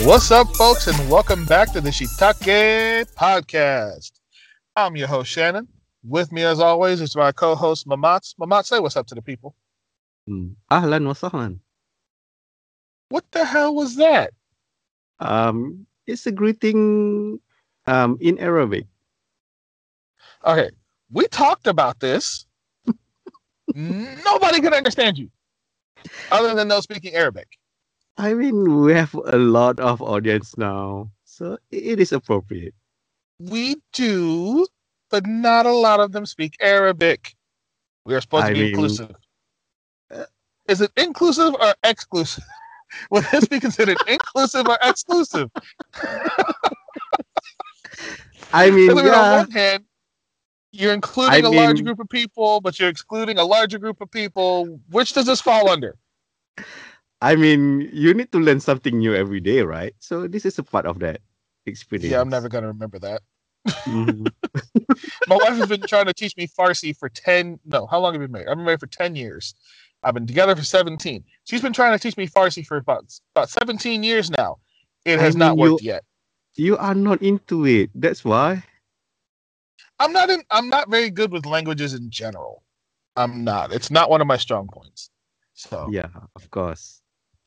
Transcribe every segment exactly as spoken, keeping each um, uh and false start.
What's up, folks, and welcome back to the Shiitake Podcast. I'm your host, Shannon. With me, as always, is my co-host, Mamat. Mamat, say what's up to the people. Hmm. Ahlan wa sahlan. What the hell was that? Um, it's a greeting um, in Arabic. Okay, we talked about this. Nobody can understand you other than those speaking Arabic. I mean, we have a lot of audience now, so it is appropriate. We do, but not a lot of them speak Arabic. We are supposed to I be mean, inclusive. Is it inclusive or exclusive? Would this be considered inclusive or exclusive? I Because mean, I mean, on yeah. one hand, you're I including a large mean, group of people, but you're excluding a larger group of people. Which does this fall under? I mean, you need to learn something new every day, right? So this is a part of that Yeah, I'm experience. never going to remember that. Mhm. My wife has been trying to teach me Farsi for ten, no, how long have we been married? I've been married for ten years. I've been together for seventeen. She's been trying to teach me Farsi for about, about seventeen years now. It I has not mean, you worked yet. you are not into it. That's why. I'm not in, I'm not very good with languages in general. I'm not. It's not one of my strong points. So Yeah, of course.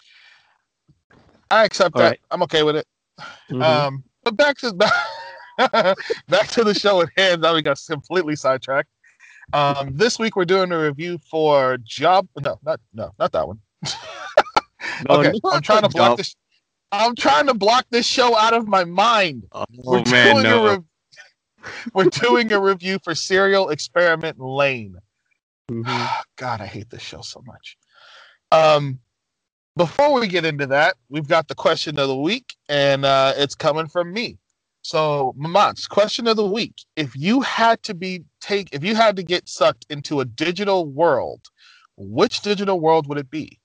I accept All that. right. I'm okay with it. Mm-hmm. Um, but back to back to the show at hand. Now we got completely sidetracked. Um, this week we're doing a review for Job. No, not no, not that one. No, Okay, I'm not trying to block job. this. I'm trying to block this show out of my mind. We're Oh man, doing a no. re- we're doing a review for Serial Experiment Lane. Mhm. God, I hate this show so much. Um, Before we get into that, we've got the question of the week, and uh, it's coming from me. So, Mamats, question of the week: If you had to be take, if you had to get sucked into a digital world, which digital world would it be?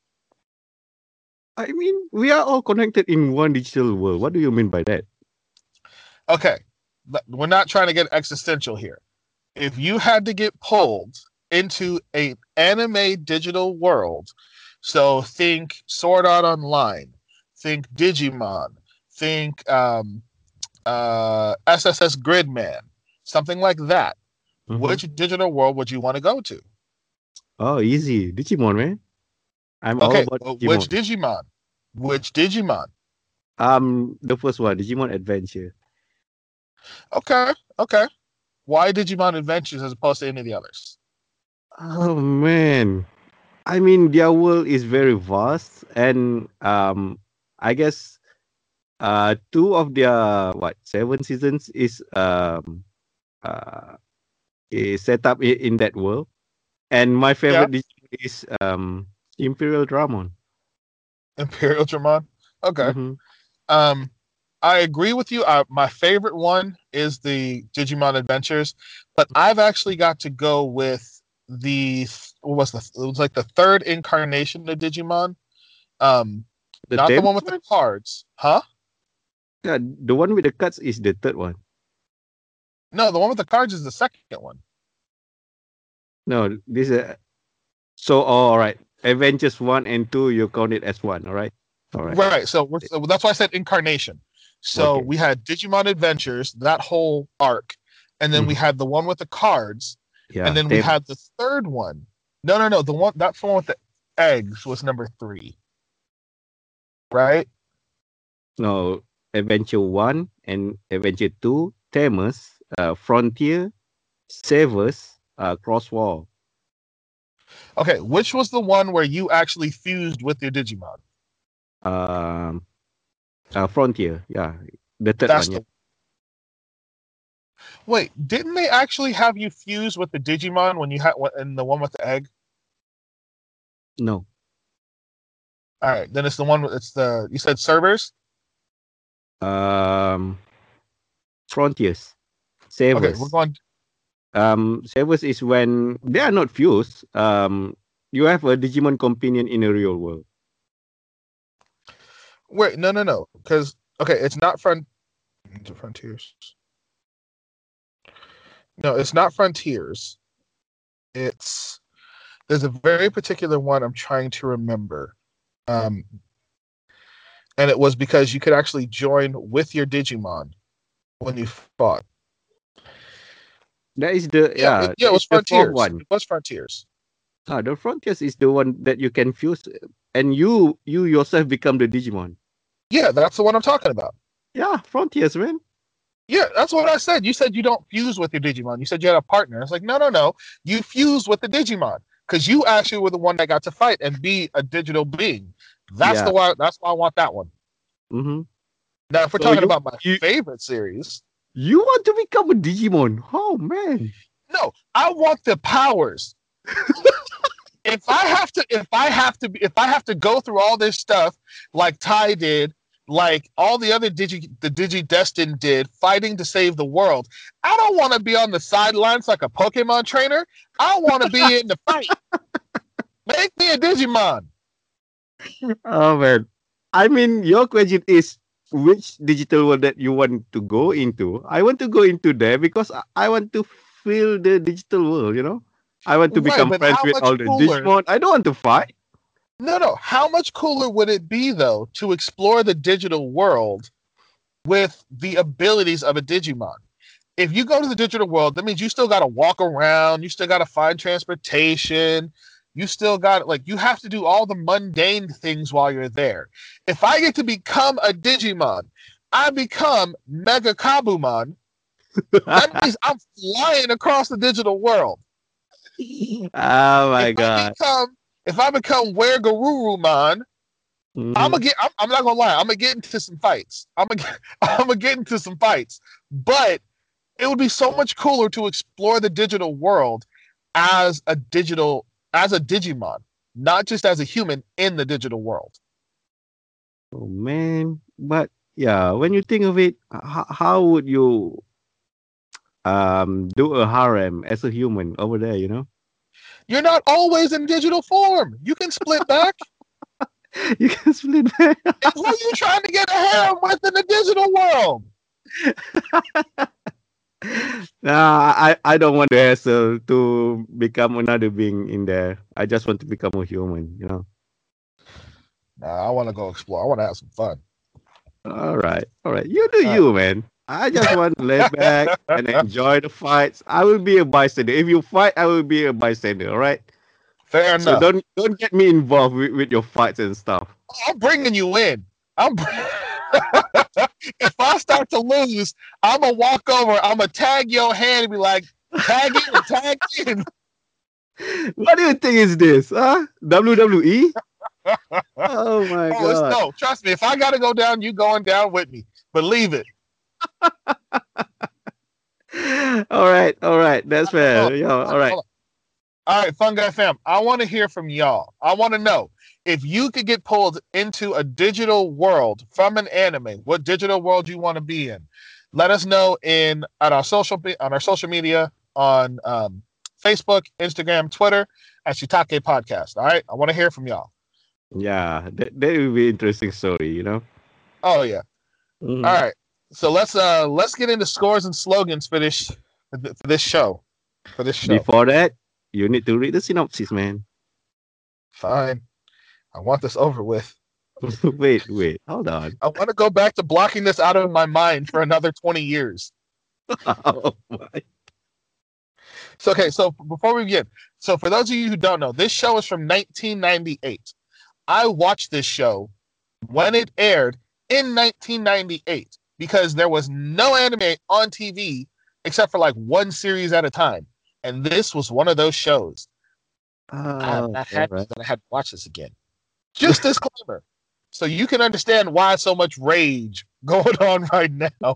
I mean, we are all connected in one digital world. What do you mean by that? Okay, we're not trying to get existential here. If you had to get pulled into an anime digital world, so think Sword Art Online, think Digimon, think um, uh, S S S Gridman, something like that. Mm-hmm. Which digital world would you want to go to? Oh, easy. Digimon, man. I'm all Okay, about well, which Digimon. Digimon? Which Digimon? Um, the first one, Digimon Adventure. Okay, okay. Why Digimon Adventures as opposed to any of the others? Oh man. I mean, their world is very vast, and um, I guess uh, two of their what seven seasons is um uh is set up in, in that world. And my Yeah, favorite Digimon is um Imperial Dramon. Imperial Dramon. Okay. Mm-hmm. Um, I agree with you. Uh, my favorite one is the Digimon Adventures, but I've actually got to go with the what was the it was like the third incarnation of Digimon. Um, The Not the Thames one with the one? cards, huh? Yeah, the one with the cuts is the third one. No, the one with the cards is the second one. No, this is so oh, all right. Avengers one and two, you count it as one, all right? All right. Right. So, we're, so that's why I said incarnation. So Okay. we had Digimon Adventures, that whole arc, and then we Mhm. had the one with the cards, and Yeah, then we had the Thames. third one. No, no, no. The one that's the one with the eggs was number three, right? No, Adventure one and Adventure two, Thames, uh, Frontier, Savers, uh, Crosswall. Okay. Which was the one where you actually fused with your Digimon? Um, uh, Frontier, yeah. The third That's one, yeah. the wait. Didn't they actually have you fuse with the Digimon when you had in the one with the egg? No. All right. Then it's the one. It's the you said servers. Um, Frontiers, Okay, we're Savers. going. Um, Savers is when they are not fused. Um, you have a Digimon companion in a real world. Wait, no, no, no. Because okay, it's not front. Frontiers. No, it's not frontiers. It's there's a very particular one I'm trying to remember. Um, and it was because you could actually join with your Digimon when you fought. That is the Yeah, yeah. it, yeah, That it is was the fourth Frontiers. one. It was Frontiers. Ah, the Frontiers is the one that you can fuse, and you you yourself become the Digimon. Yeah, that's the one I'm talking about. Yeah, Frontiers, man. Yeah, that's what I said. You said you don't fuse with your Digimon. You said you had a partner. It's like, no, no, no. You fuse with the Digimon because you actually were the one that got to fight and be a digital being. That's the Yeah. why. That's why I want that one. Mm-hmm. Now, if we're So talking you about my you favorite series, you want to become a Digimon? Oh man. no, I want the powers. If I have to, if I have to, if I have to go through all this stuff like Ty did, like all the other Digi, the Digi Destin did, fighting to save the world, I don't want to be on the sidelines like a Pokemon trainer. I want to be in the fight. Make me a Digimon. Oh man. I mean, your question is which digital world that you want to go into? I want to go into there because I, I want to feel the digital world, you know? I want to Right, become but friends how with much all the cooler? Digimon. I don't want to fight. No, no. How much cooler would it be though to explore the digital world with the abilities of a Digimon? If you go to the digital world, that means you still got to walk around, you still got to find transportation, you still got like you have to do all the mundane things while you're there. If I get to become a Digimon, I become Mega Kabumon. That means I'm flying across the digital world. Oh If my I god. become if I become Where Garurumon, I'm Mhm. gonna get. I'm, I'm not gonna lie. I'm gonna get into some fights. I'm gonna. I'm gonna get into some fights. But it would be so much cooler to explore the digital world as a digital as a Digimon, not just as a human in the digital world. Oh man. But yeah, when you think of it, how, how would you um do a harem as a human over there, you know? You're not always in digital form. You can split back. You can split that. And who are you trying to get a harem with in the digital world? Nah, I, I don't want to hassle to become another being in there. I just want to become a human, you know. Nah, I want to go explore. I want to have some fun. All right, all right. You do All you, man. I just want to lay back right. and enjoy the fights. I will be a bystander. If you fight, I will be a bystander. All right. Fair So enough. don't don't get me involved with, with your fights and stuff. I'm bringing you in. I'm. If I start to lose, I'm gonna walk over. I'm gonna tag your hand and be like, tag in and tag in. What do you think is this? Huh? W W E? Oh my Oh, it's god. no. Trust me. If I gotta go down, you going down with me. Believe it. All right, all right. That's Hold on, fair. Yeah, hold on, all right. hold on. All right, Fun Guy Fam. I want to hear from y'all. I want to know if you could get pulled into a digital world from an anime. What digital world you want to be in? Let us know in on our social on our social media on um, Facebook, Instagram, Twitter at Shitake Podcast. All right, I want to hear from y'all. Yeah, that, that will be interesting story, you know. Oh yeah. All Mhm. right. So let's uh let's get into scores and slogans for this for this show. For this show. Before that, you need to read the synopsis, man. Fine. I want this over with. wait, wait, hold on. I want to go back to blocking this out of my mind for another twenty years. Oh my. So, okay, so before we begin, so for those of you who don't know, this show is from nineteen ninety-eight. I watched this show when it aired in nineteen ninety-eight because there was no anime on T V except for like one series at a time. And this was one of those shows. I am Oh, not all happy right. that I had to watch this again. Just disclaimer. So you can understand why so much rage going on right now. All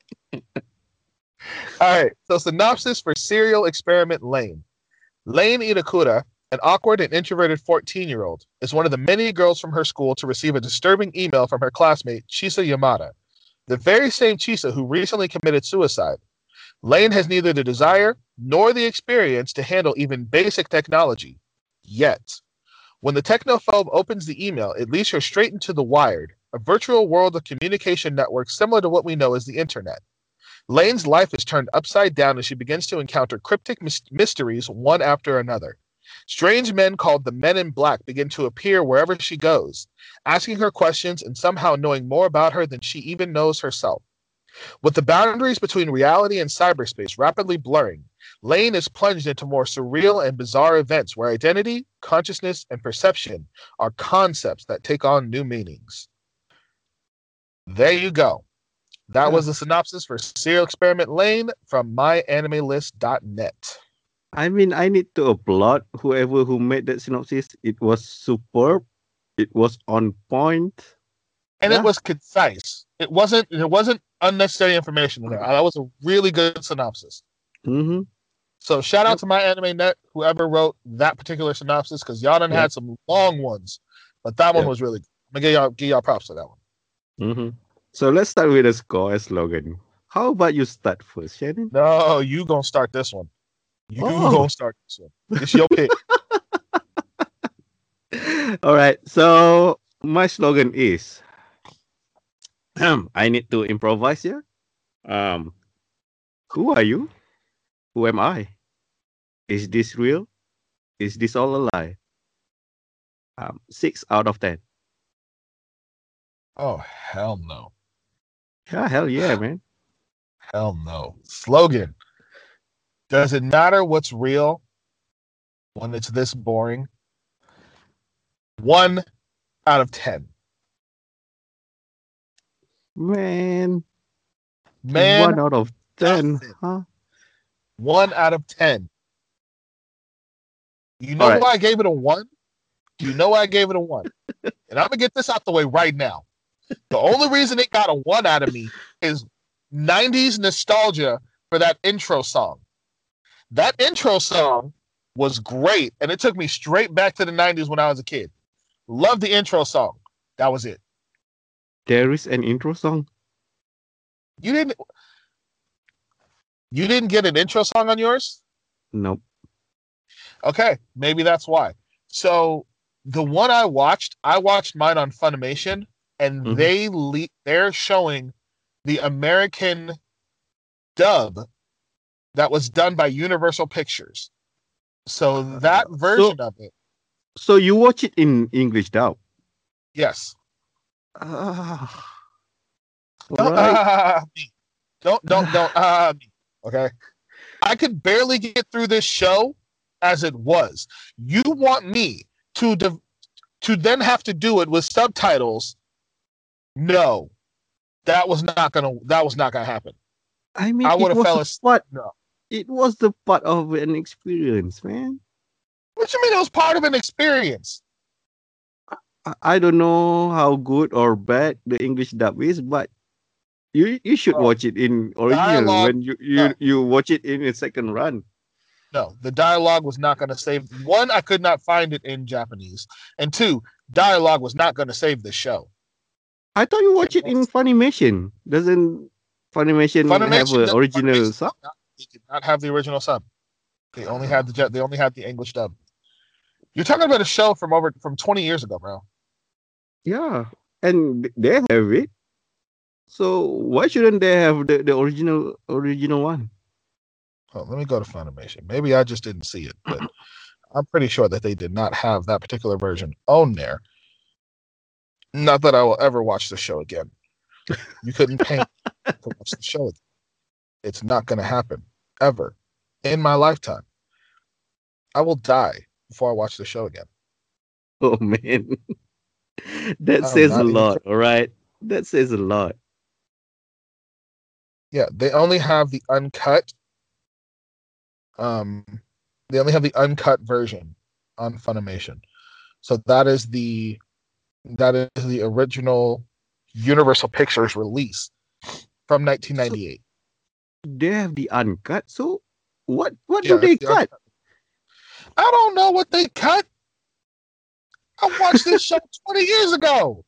right. So synopsis for Serial Experiment Lane. Lane Itakura, an awkward and introverted fourteen-year-old, is one of the many girls from her school to receive a disturbing email from her classmate, Chisa Yamada, the very same Chisa who recently committed suicide. Lane has neither the desire nor the experience to handle even basic technology. Yet. When the technophobe opens the email, it leads her straight into the Wired, a virtual world of communication networks similar to what we know as the Internet. Lane's life is turned upside down as she begins to encounter cryptic mysteries one after another. Strange men called the Men in Black begin to appear wherever she goes, asking her questions and somehow knowing more about her than she even knows herself. With the boundaries between reality and cyberspace rapidly blurring, Lane is plunged into more surreal and bizarre events where identity, consciousness, and perception are concepts that take on new meanings. There you go. That was the synopsis for Serial Experiment Lane from my anime list dot net. I mean, I need to applaud whoever who made that synopsis. It was superb. It was on point. And Yeah. it was concise. It wasn't it wasn't unnecessary information in there. That was a really good synopsis. Mm-hmm. So shout out Yep. to my anime net, whoever wrote that particular synopsis, because y'all done Yep. had some long ones, but that one Yep. was really good. I'm gonna give y'all give y'all props to that one. Mm-hmm. So let's start with the score as slogan. How about you start first, Shannon? No, you gonna start this one. You Oh. gonna start this one. It's your pick. All right. So my slogan is I need to improvise here. Um, who are you? Who am I? Is this real? Is this all a lie? Um, six out of ten. Oh hell no. Yeah, hell yeah, man. Hell no. Slogan. Does it matter what's real when it's this boring? One out of ten. Man, Man, one out of ten, nothing. huh? One out of ten. You know All right. why I gave it a one? Do you know why I gave it a one? And I'm gonna get this out the way right now. The only reason it got a one out of me is nineties nostalgia for that intro song. That intro song was great, and it took me straight back to the nineties when I was a kid. Loved the intro song. That was it. There is an intro song. You didn't. You didn't get an intro song on yours? Nope. Okay, maybe that's why. So the one I watched, I watched mine on Funimation, and Mhm. they le- they're showing the American dub that was done by Universal Pictures. So that version So, of it, so you watch it in English dub? yes. Ah, Don't alright. ah me. Don't don't don't ah me. Okay. I could barely get through this show as it was. You want me to de- to then have to do it with subtitles? No, that was not gonna. That was not gonna happen. I mean, I it would have was fell a asleep. part. No. It was the part of an experience, man. What you mean? It was part of an experience. I, I don't know how good or bad the English dub is, but you you should Bro, watch it in original dialogue. when you you, No, you watch it in a second run. no, the dialogue was not going to save. One, I could not find it in Japanese, and two, dialogue was not going to save the show. I thought you watch It it in was. Funimation. Doesn't Funimation have Funimation, an no, original Funimation sub? did not, they did not have the original sub. They only had the jet. They only had the English dub. You're talking about a show from over from twenty years ago, bro. Yeah, and they have it. So why shouldn't they have the, the original original one? Oh, let me go to Funimation. Maybe I just didn't see it, but I'm pretty sure that they did not have that particular version on there. Not that I will ever watch the show again. You couldn't pay me to watch the show again. It's not going to happen ever in my lifetime. I will die before I watch the show again. Oh man, that I'm says a not even. lot. All right, that says a lot. Yeah, they only have the uncut. Um, they only have the uncut version on Funimation. So that is the that is the original Universal Pictures release from nineteen ninety-eight. So they have the uncut. So what what Yeah, do they the cut? I don't know what they cut. I watched this show twenty years ago.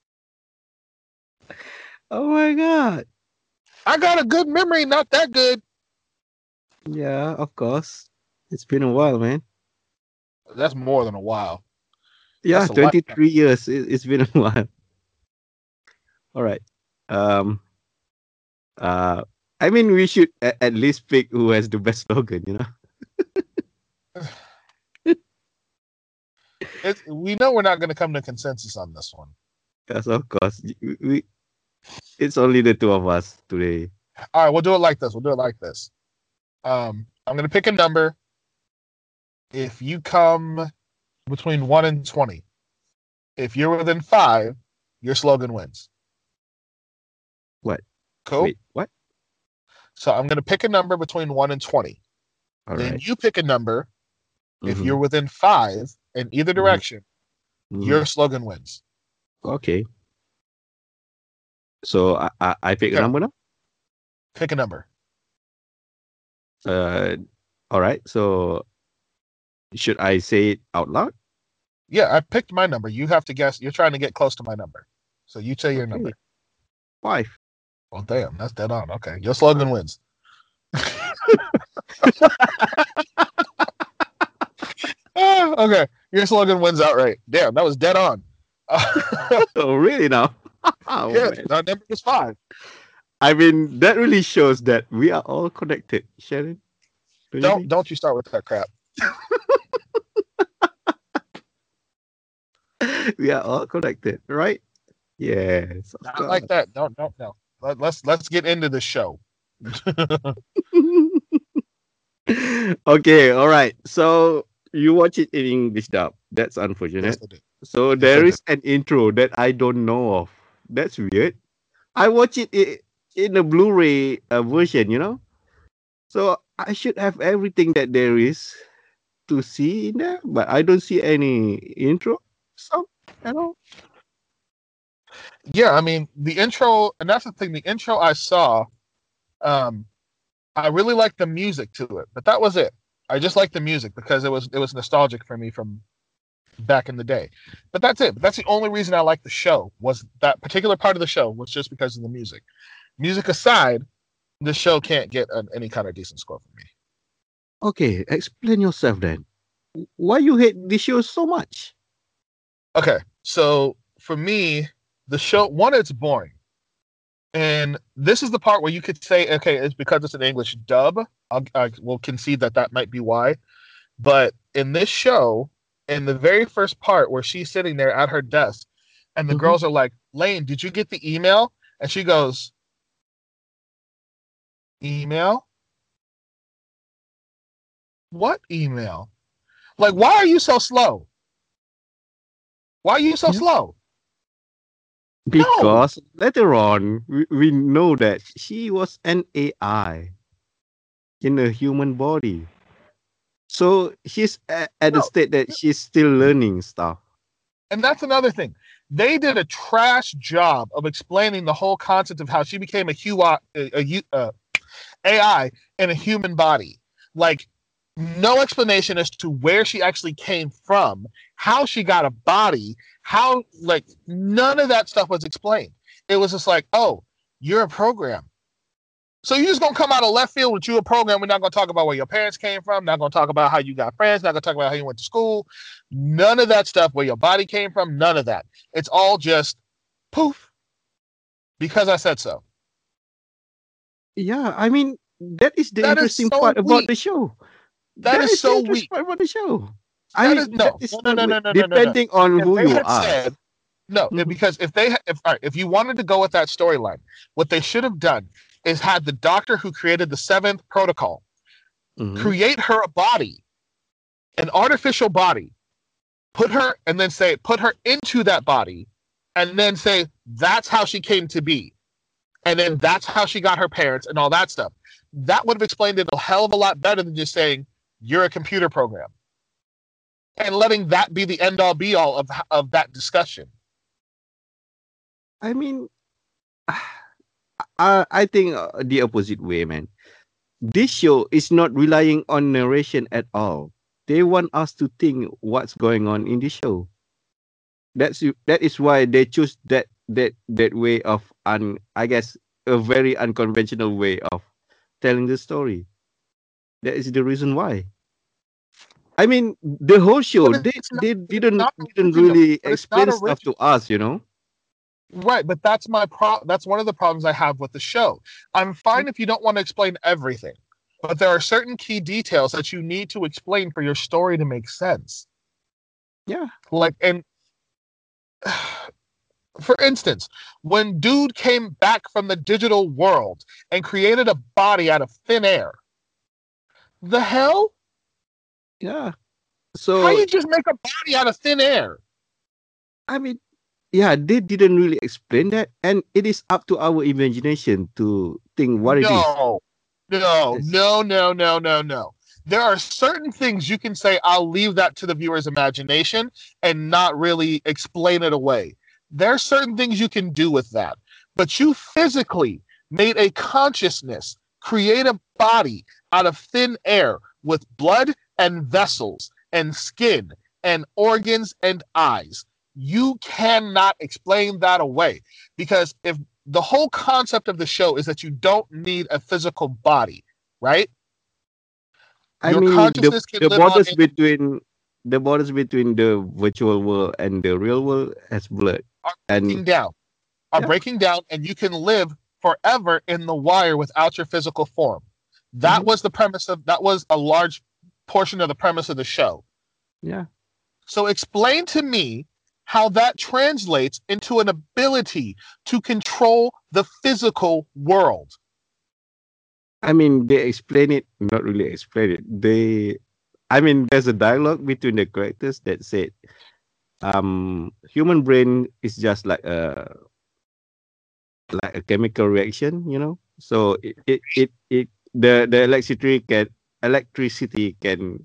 Oh my god. I got a good memory, not that good. Yeah, of course. It's been a while, man. That's more than a while. Yeah, That's a lifetime. twenty-three years. It, it's been a while. All right. Um. Uh. I mean, we should a- at least pick who has the best slogan. You know. It, we know we're not going to come to consensus on this one. Yes, of course. We, we, it's only the two of us today. All right, we'll do it like this. We'll do it like this. Um, I'm going to pick a number. If you come between one and twenty, if you're within five, your slogan wins. What? Cool. Wait, what? So I'm going to pick a number between one and twenty. All then right. you pick a number. If Mhm. you're within five in either Mhm. direction, Mhm. your slogan wins. Okay. So I, I, I pick a Okay. number now? Pick a number. Uh, all right. So should I say it out loud? Yeah, I picked my number. You have to guess. You're trying to get close to my number. So you say your Okay. number. Five. Well, damn, that's dead on. Okay. Your slogan wins. Ah, okay. Your slogan wins outright. Damn, that was dead on. Oh, really now? Oh, yeah, man. that number was five. I mean, that really shows that we are all connected, Sharon. Don't you Don't think? don't you start with that crap. We are all connected, right? Yes, of Not like course. that. Don't don't no. Let, let's let's get into the show. Okay, all right. So you watch it in English dub. That's Yes, unfortunate. I do. So Yes, I there do. is an intro that I don't know of. That's weird. I watch it i- in a Blu-ray uh, version, you know. So I should have everything that there is to see in there, but I don't see any intro. So you know. Yeah, I mean the intro, and that's the thing. The intro I saw, um, I really liked the music to it, but that was it. I just liked the music because it was it was nostalgic for me from back in the day. But that's it. But that's the only reason I liked the show was that particular part of the show was just because of the music. Music aside, the show can't get an, any kind of decent score from me. Okay, explain yourself then. Why you hate this show so much? Okay, so for me, the show one, it's boring. And this is the part where you could say, okay, it's because it's an English dub. I'll, I will concede that that might be why. But in this show, in the very first part where she's sitting there at her desk, and the Mhm. girls are like, Lane, did you get the email? And she goes, email? What email? Like, why are you so slow? Why are you so Yeah. slow? No. Because later on, we, we know that she was an A I in a human body. So she's a- at a No. state that she's still learning stuff. And that's another thing. They did a trash job of explaining the whole concept of how she became a, hu- a, a, a A I in a human body. Like, no explanation as to where she actually came from, how she got a body, how, like, none of that stuff was explained. It was just like, oh, you're a program. So you're just gonna come out of left field with you a program. We're not gonna talk about where your parents came from, not gonna talk about how you got friends, not gonna talk about how you went to school. None of that stuff, where your body came from, none of that. It's all just poof. Because I said so. Yeah, I mean, that is the That is interesting so part about weak. the show. That is the so interesting weak. part about the show. I That mean, is that no, is no, not no, weird, no, no, no, no, no. depending on If who they you had ask. said no, Mhm. because if they if all right, if you wanted to go with that storyline, what they should have done is had the doctor who created the seventh protocol Mhm. create her a body, an artificial body, put her and then say put her into that body, and then say that's how she came to be, and then that's how she got her parents and all that stuff. That would have explained it a hell of a lot better than just saying you're a computer program and letting that be the end all be all of of that discussion. I mean, I, I think uh, the opposite way, man. This show is not relying on narration at all. They want us to think what's going on in the show. That's that is why they choose that that that way of un I guess a very unconventional way of telling the story. That is the reason why. I mean, the whole show But they it's not. they But it's didn't not didn't original. really But it's not explain stuff original. to us, you know. Right, but that's my pro. That's one of the problems I have with the show. I'm fine if you don't want to explain everything, but there are certain key details that you need to explain for your story to make sense. Yeah. Like, and for instance, when dude came back from the digital world and created a body out of thin air, the hell? Yeah. How So you just make a body out of thin air? I mean, yeah, they didn't really explain that, and it is up to our imagination to think what it is. No, no, Yes. no, no, no, no, no. There are certain things you can say, I'll leave that to the viewer's imagination and not really explain it away. There are certain things you can do with that. But you physically made a consciousness, create a body out of thin air with blood and vessels and skin and organs and eyes. You cannot explain that away because if the whole concept of the show is that you don't need a physical body, right? I Your mean, the consciousness can the live on borders in the between the borders between the virtual world and the real world has blurred, are and breaking down, are yeah. breaking down, and you can live forever in the wire without your physical form. That Mhm. was the premise of that was a large portion of the premise of the show. Yeah. So explain to me how that translates into an ability to control the physical world. I mean, they explain it, not really explain it. They, I mean, there's a dialogue between the characters that said, um, human brain is just like a like a chemical reaction, you know. So it it it, it the the electricity can electricity can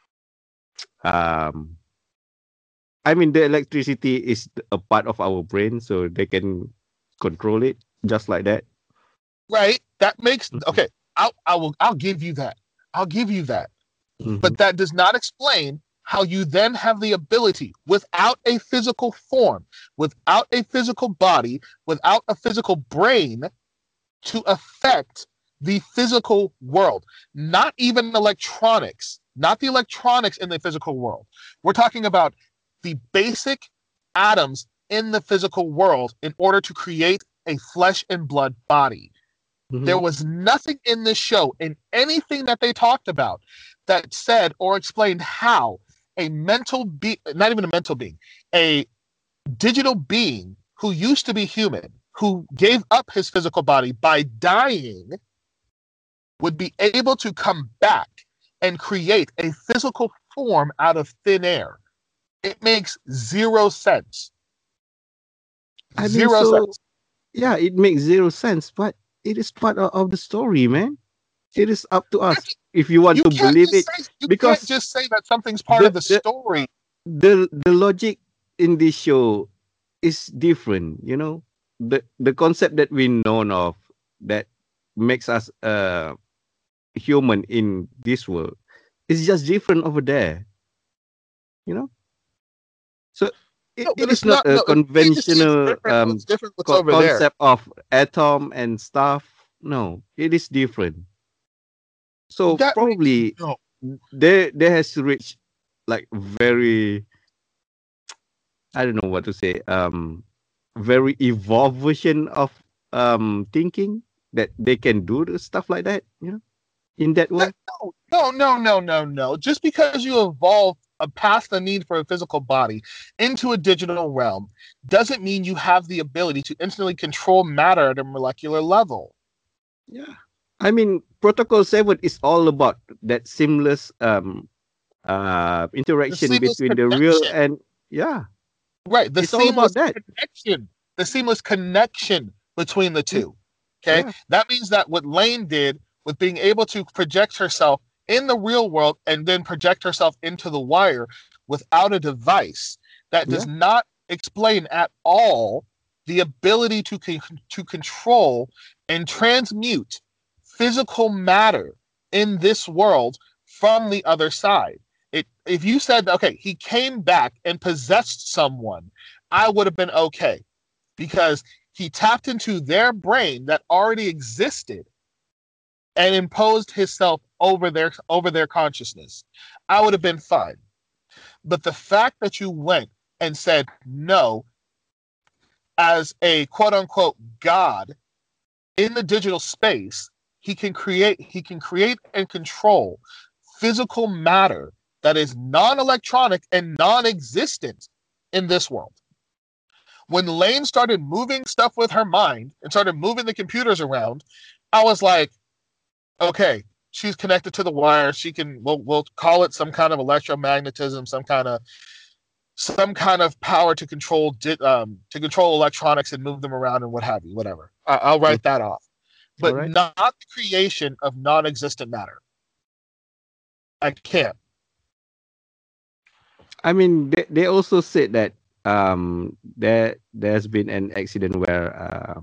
um I mean the electricity is a part of our brain, so they can control it just like that. Right? That makes Mhm. okay. I'll I will I'll give you that. I'll give you that. Mhm. But that does not explain how you then have the ability without a physical form, without a physical body, without a physical brain to affect the physical world. Not even electronics, not the electronics in the physical world. We're talking about the basic atoms in the physical world in order to create a flesh and blood body. There Mhm. was nothing in this show, in anything that they talked about, that said or explained how a mental be not even a mental being, a digital being who used to be human, who gave up his physical body by dying, would be able to come back and create a physical form out of thin air. It makes zero sense. I mean, Zero so sense. yeah, it makes zero sense, but it is part of, of the story, man. It is up to us if you want You to can't believe just it, say you can't because just say that something's part the of the the story. the the logic in this show is different. You know, the the concept that we know of that makes us uh human in this world is just different over there. You know, so it, No, it but is it's not not. a No, if you just say it's conventional different, um what's different? What's co- over there? concept of atom and stuff. No, it is different. So That makes probably no. there there has reached like very, I don't know what to say, um very evolved version of um thinking that they can do the stuff like that, you know, in that That, world. no, no, no, no, no, no. Just because you evolve uh, past the need for a physical body into a digital realm doesn't mean you have the ability to instantly control matter at a molecular level. Yeah. I mean, Protocol seven is all about that seamless um uh The interaction seamless between the real connection, and yeah, right? The it's all about seamless that. connection, the seamless connection between the Mm. two. Okay, Yeah. that means that what Lane did with being able to project herself in the real world and then project herself into the wire without a device, that does Yeah. not explain at all the ability to con- to control and transmute physical matter in this world from the other side. It, if you said, okay, he came back and possessed someone, I would have been okay because he tapped into their brain that already existed and imposed himself over their over their consciousness. I would have been fine. But the fact that you went and said no as a quote unquote god in the digital space, he can create he can create and control physical matter that is non-electronic and non-existent in this world. When Lane started moving stuff with her mind and started moving the computers around, I was like, okay, she's connected to the wire. She can, we'll, we'll call it some kind of electromagnetism, some kind of some kind of power to control um, to control electronics and move them around and what have you, whatever. I, I'll write that off. But right. Not the creation of non-existent matter. I can't. I mean, they, they also said that um, there there's been an accident where uh,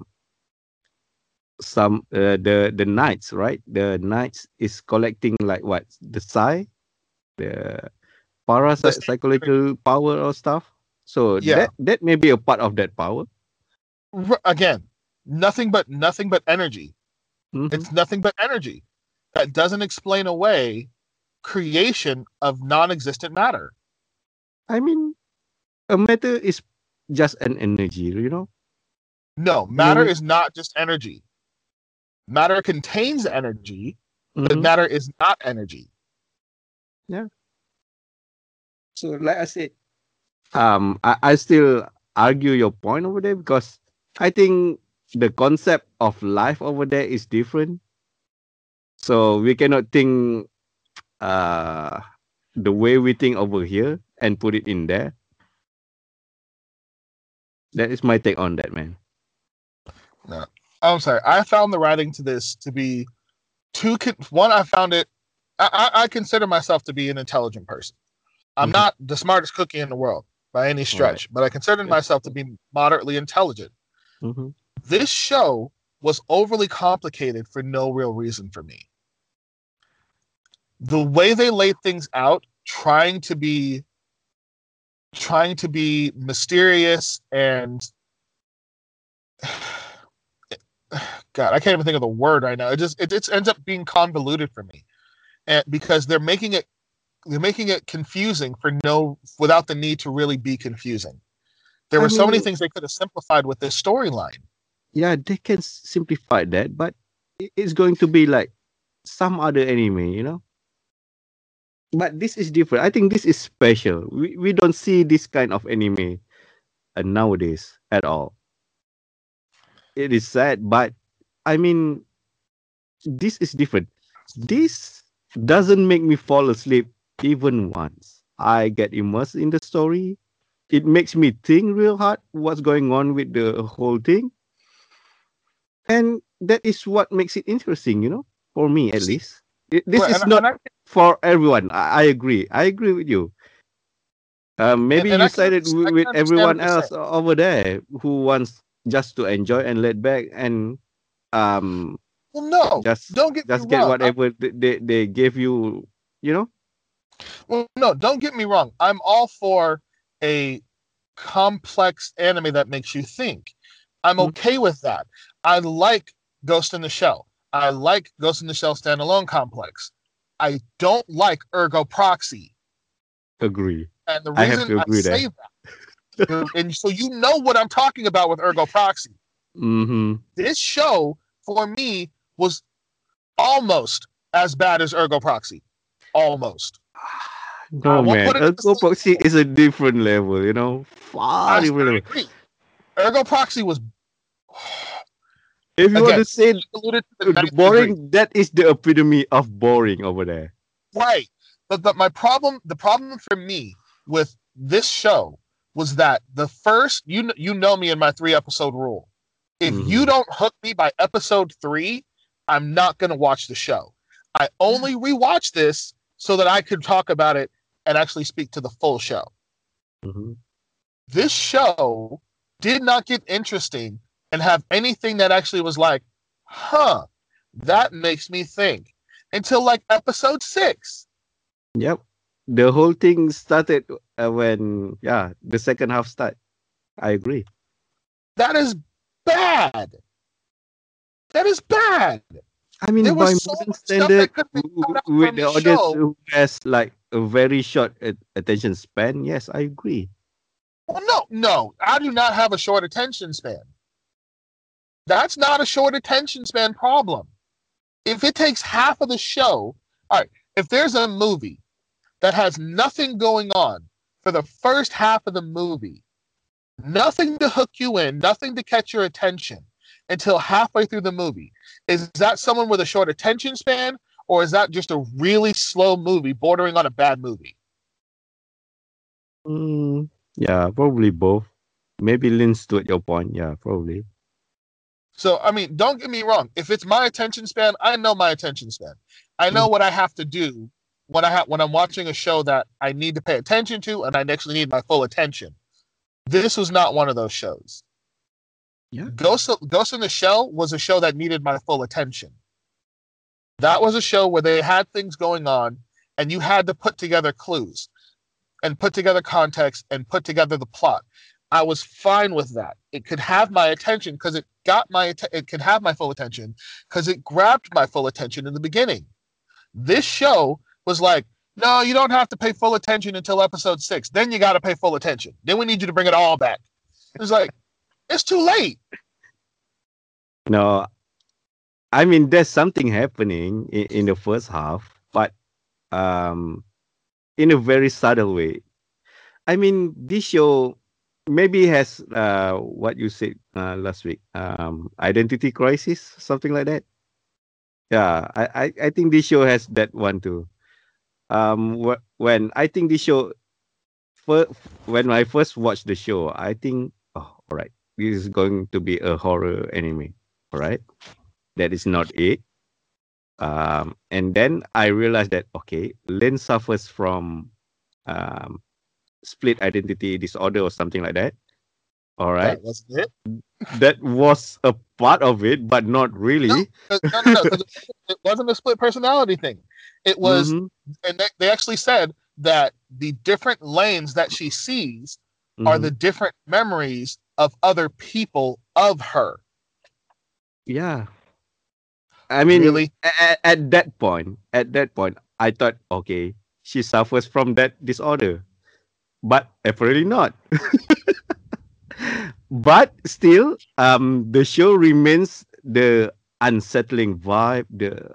some uh, the the knights, right? The knights is collecting like what the psi, the parasite psychological power or stuff. So yeah. that that may be a part of that power. Again, nothing but nothing but energy. Mm-hmm. It's nothing but energy. That doesn't explain away creation of non-existent matter. I mean, a matter is just an energy, you know? No, matter you know? is not just energy. Matter contains energy, mm-hmm. but matter is not energy. Yeah. So, like I said, um, I, I still argue your point over there because I think the concept of life over there is different. So we cannot think uh, the way we think over here and put it in there. That is my take on that, man. No, I'm sorry. I found the writing to this to be too. Con- one, I found it. I, I consider myself to be an intelligent person. I'm mm-hmm. not the smartest cookie in the world by any stretch, right. but I consider myself to be moderately intelligent. Mm-hmm. This show was overly complicated for no real reason for me. The way they laid things out, trying to be trying to be mysterious and God, I can't even think of the word right now. It just it, it ends up being convoluted for me. And because they're making it they're making it confusing for no without the need to really be confusing. There were I mean, so many things they could have simplified with this storyline. Yeah, they can simplify that, but it's going to be like some other anime, you know? But this is different. I think this is special. We we don't see this kind of anime uh, nowadays at all. It is sad, but I mean, this is different. This doesn't make me fall asleep even once. I get immersed in the story. It makes me think real hard what's going on with the whole thing. And that is what makes it interesting, you know, for me at least. It, this well, is not I, for everyone. I, I agree. I agree with you. Um, maybe and, and you sided with, with everyone else saying. over there who wants just to enjoy and let back and um. Well, no, just don't get just me get wrong. whatever I'm, they they gave you, you know. Well, no, don't get me wrong. I'm all for a complex anime that makes you think. I'm mm-hmm. okay with that. I like Ghost in the Shell. I like Ghost in the Shell standalone complex. I don't like Ergo Proxy. Agree. And the reason I, have to agree I say that, that and so you know what I'm talking about with Ergo Proxy. Mm-hmm. This show, for me, was almost as bad as Ergo Proxy. Almost. No, man. Ergo Proxy is a different level, you know? Far I, different I level. agree. Ergo Proxy was... If you Again, want to say to boring, degree. That is the epitome of boring over there. Right. But, but my problem, the problem for me with this show was that the first, you, you know me and my three episode rule. If mm. you don't hook me by episode three, I'm not going to watch the show. I only rewatch this so that I could talk about it and actually speak to the full show. Mm-hmm. This show did not get interesting and have anything that actually was like, huh, that makes me think, until like episode six. Yep. The whole thing started uh, when, yeah, the second half started. I agree. That is bad. That is bad. I mean, there by so modern standard, with the audience show. Who has like a very short uh, attention span, yes, I agree. Well, no, no, I do not have a short attention span. That's not a short attention span problem. If it takes half of the show, all right, if there's a movie that has nothing going on for the first half of the movie, nothing to hook you in, nothing to catch your attention until halfway through the movie, is that someone with a short attention span, or is that just a really slow movie bordering on a bad movie? Mm, yeah, probably both. Maybe leans toward your point. Yeah, probably. So, I mean, don't get me wrong. If it's my attention span, I know my attention span. I know Mm, what I have to do when I have when I'm watching a show that I need to pay attention to, and I actually need my full attention. This was not one of those shows. yeah. Ghost Ghost in the Shell was a show that needed my full attention. That was a show where they had things going on, and you had to put together clues and put together context and put together the plot. I was fine with that. It could have my attention because it got my it could have my full attention because it grabbed my full attention in the beginning. This show was like, no, you don't have to pay full attention until episode six. Then you got to pay full attention. Then we need you to bring it all back. It's like, it's too late. No, I mean there's something happening in, in the first half, but um, in a very subtle way. I mean, this show maybe has uh what you said uh, last week, um, identity crisis, something like that. Yeah, I, I, I think this show has that one too. Um, wh- when I think this show, fir- when I first watched the show, I think, oh, all right, this is going to be a horror anime. All right, that is not it. Um, and then I realized that okay, Lynn suffers from um split identity disorder or something like that. All right, That wasn't it. that was a part of it, but not No, really. 'cause- no, no, no. 'Cause it wasn't it wasn't a split personality thing. It was, Mm-hmm, and they, they actually said that the different lanes that she sees are mm-hmm. the different memories of other people of her. Yeah, I mean, Really? at, at that point, at that point, I thought, okay, she suffers from that disorder, but apparently not. But still, um, the show remains the unsettling vibe. The,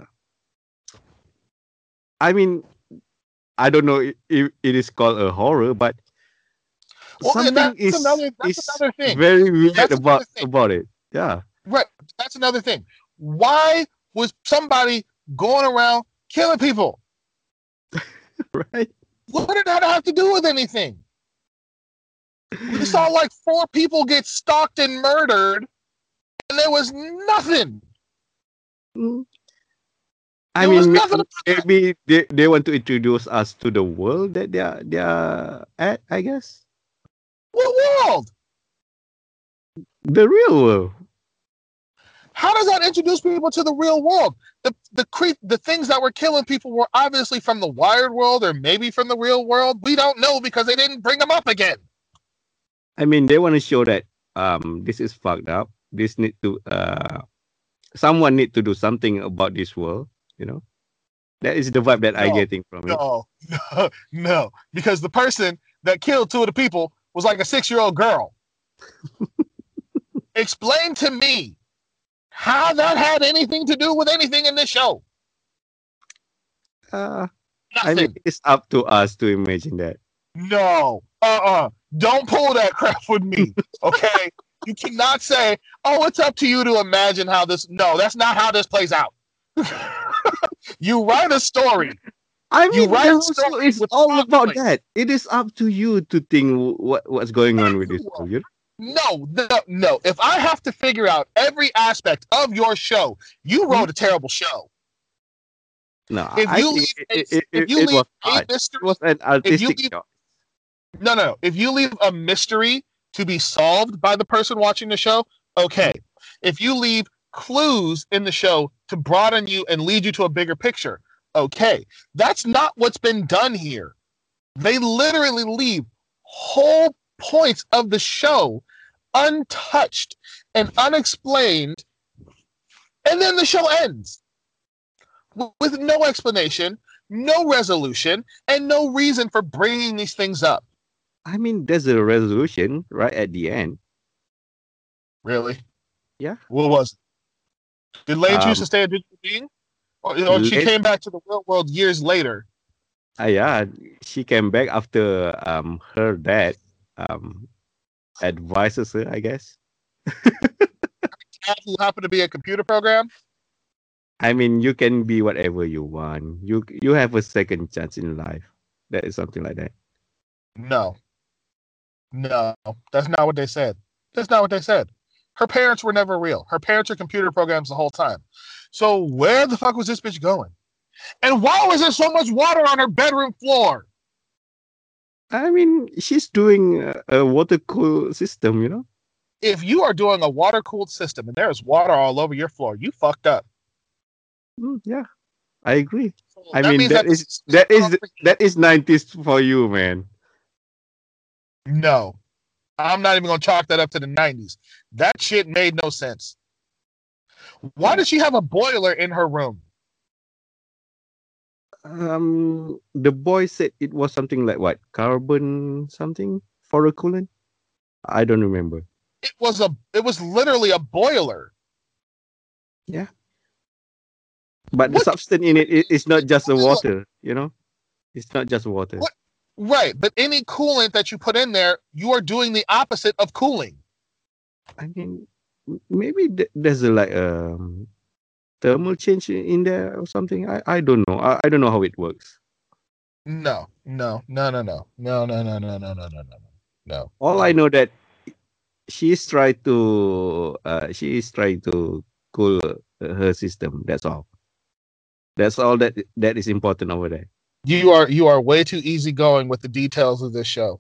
I mean, I don't know if it is called a horror, but Well, and something that's is another that's is another thing. very weird That's about another thing. about it. Yeah, Right. That's another thing. Why was somebody going around killing people? right. What did that have to do with anything? We saw like four people get stalked and murdered, and there was nothing. Mm. I There was mean, nothing may- about that. maybe they, they want to introduce us to the world that they are they are at. I guess What world? the real world. How does that introduce people to the real world? The the cre- the things that were killing people were obviously from the wired world or maybe from the real world. We don't know because they didn't bring them up again. I mean, they want to show that um this is fucked up. This need to uh someone need to do something about this world. You know, that is the vibe that I No, getting from it. no, no, no. Because the person that killed two of the people was like a six-year-old girl. Explain to me how that had anything to do with anything in this show. Uh, I Nothing. mean, it's up to us to imagine that. No. Uh-uh. Don't pull that crap with me. Okay? You cannot say, oh, it's up to you to imagine how this. No, that's not how this plays out. You write a story. I You mean, write the a whole show story is with all plot about points. that. It is up to you to think what what's going on with this No. show. You No, no, no. If I have to figure out every aspect of your show, you wrote a terrible show. No, If I you think leave it, a, it, it, if it, you it leave was a art. It mystery, was an if you artistic leave choice. no, no, no. If you leave a mystery to be solved by the person watching the show, okay. If you leave clues in the show to broaden you and lead you to a bigger picture, okay. That's not what's been done here. They literally leave whole points of the show untouched and unexplained, and then the show ends with no explanation, no resolution, and no reason for bringing these things up. I mean, there's a resolution right at the end. Really? Yeah. What was it? Did Lane choose Um, to stay a digital being? Or, or she Lin, came back to the real world years later? Uh, yeah, she came back after um her dad um advises her, I guess. Who happen to be a computer program? I mean, you can be whatever you want. You you have a second chance in life. That is something like that. No, no, that's not what they said. That's not what they said. Her parents were never real. Her parents are computer programs the whole time. So where the fuck was this bitch going? And why was there so much water on her bedroom floor? I mean, she's doing a, a water cool system, you know. If you are doing a water cooled system and there's water all over your floor, you fucked up. Mm, yeah, I agree. So I that mean, means that that the is system is that not is overheating. that is nineties for you, man. No, I'm not even gonna chalk that up to the nineties. That shit made no sense. Why Yeah. does she have a boiler in her room? Um, the boy said it was something like what carbon something for a coolant. I don't remember. It was a it was literally a boiler. Yeah, but the What substance in it i- is not just the water. You know, it's not just water. what right, but any coolant that you put in there, you are doing the opposite of cooling. I mean, m- maybe th- there's a like um thermal change in in there or something. I I don't know. I, I don't know how it works. No, no, no, no, no, no, no, no, no, no, no, no, no, no, All I no. know that she's trying to uh she is trying to cool uh, her system. That's all. That's all that that is important over there. You are you are way too easygoing with the details of this show.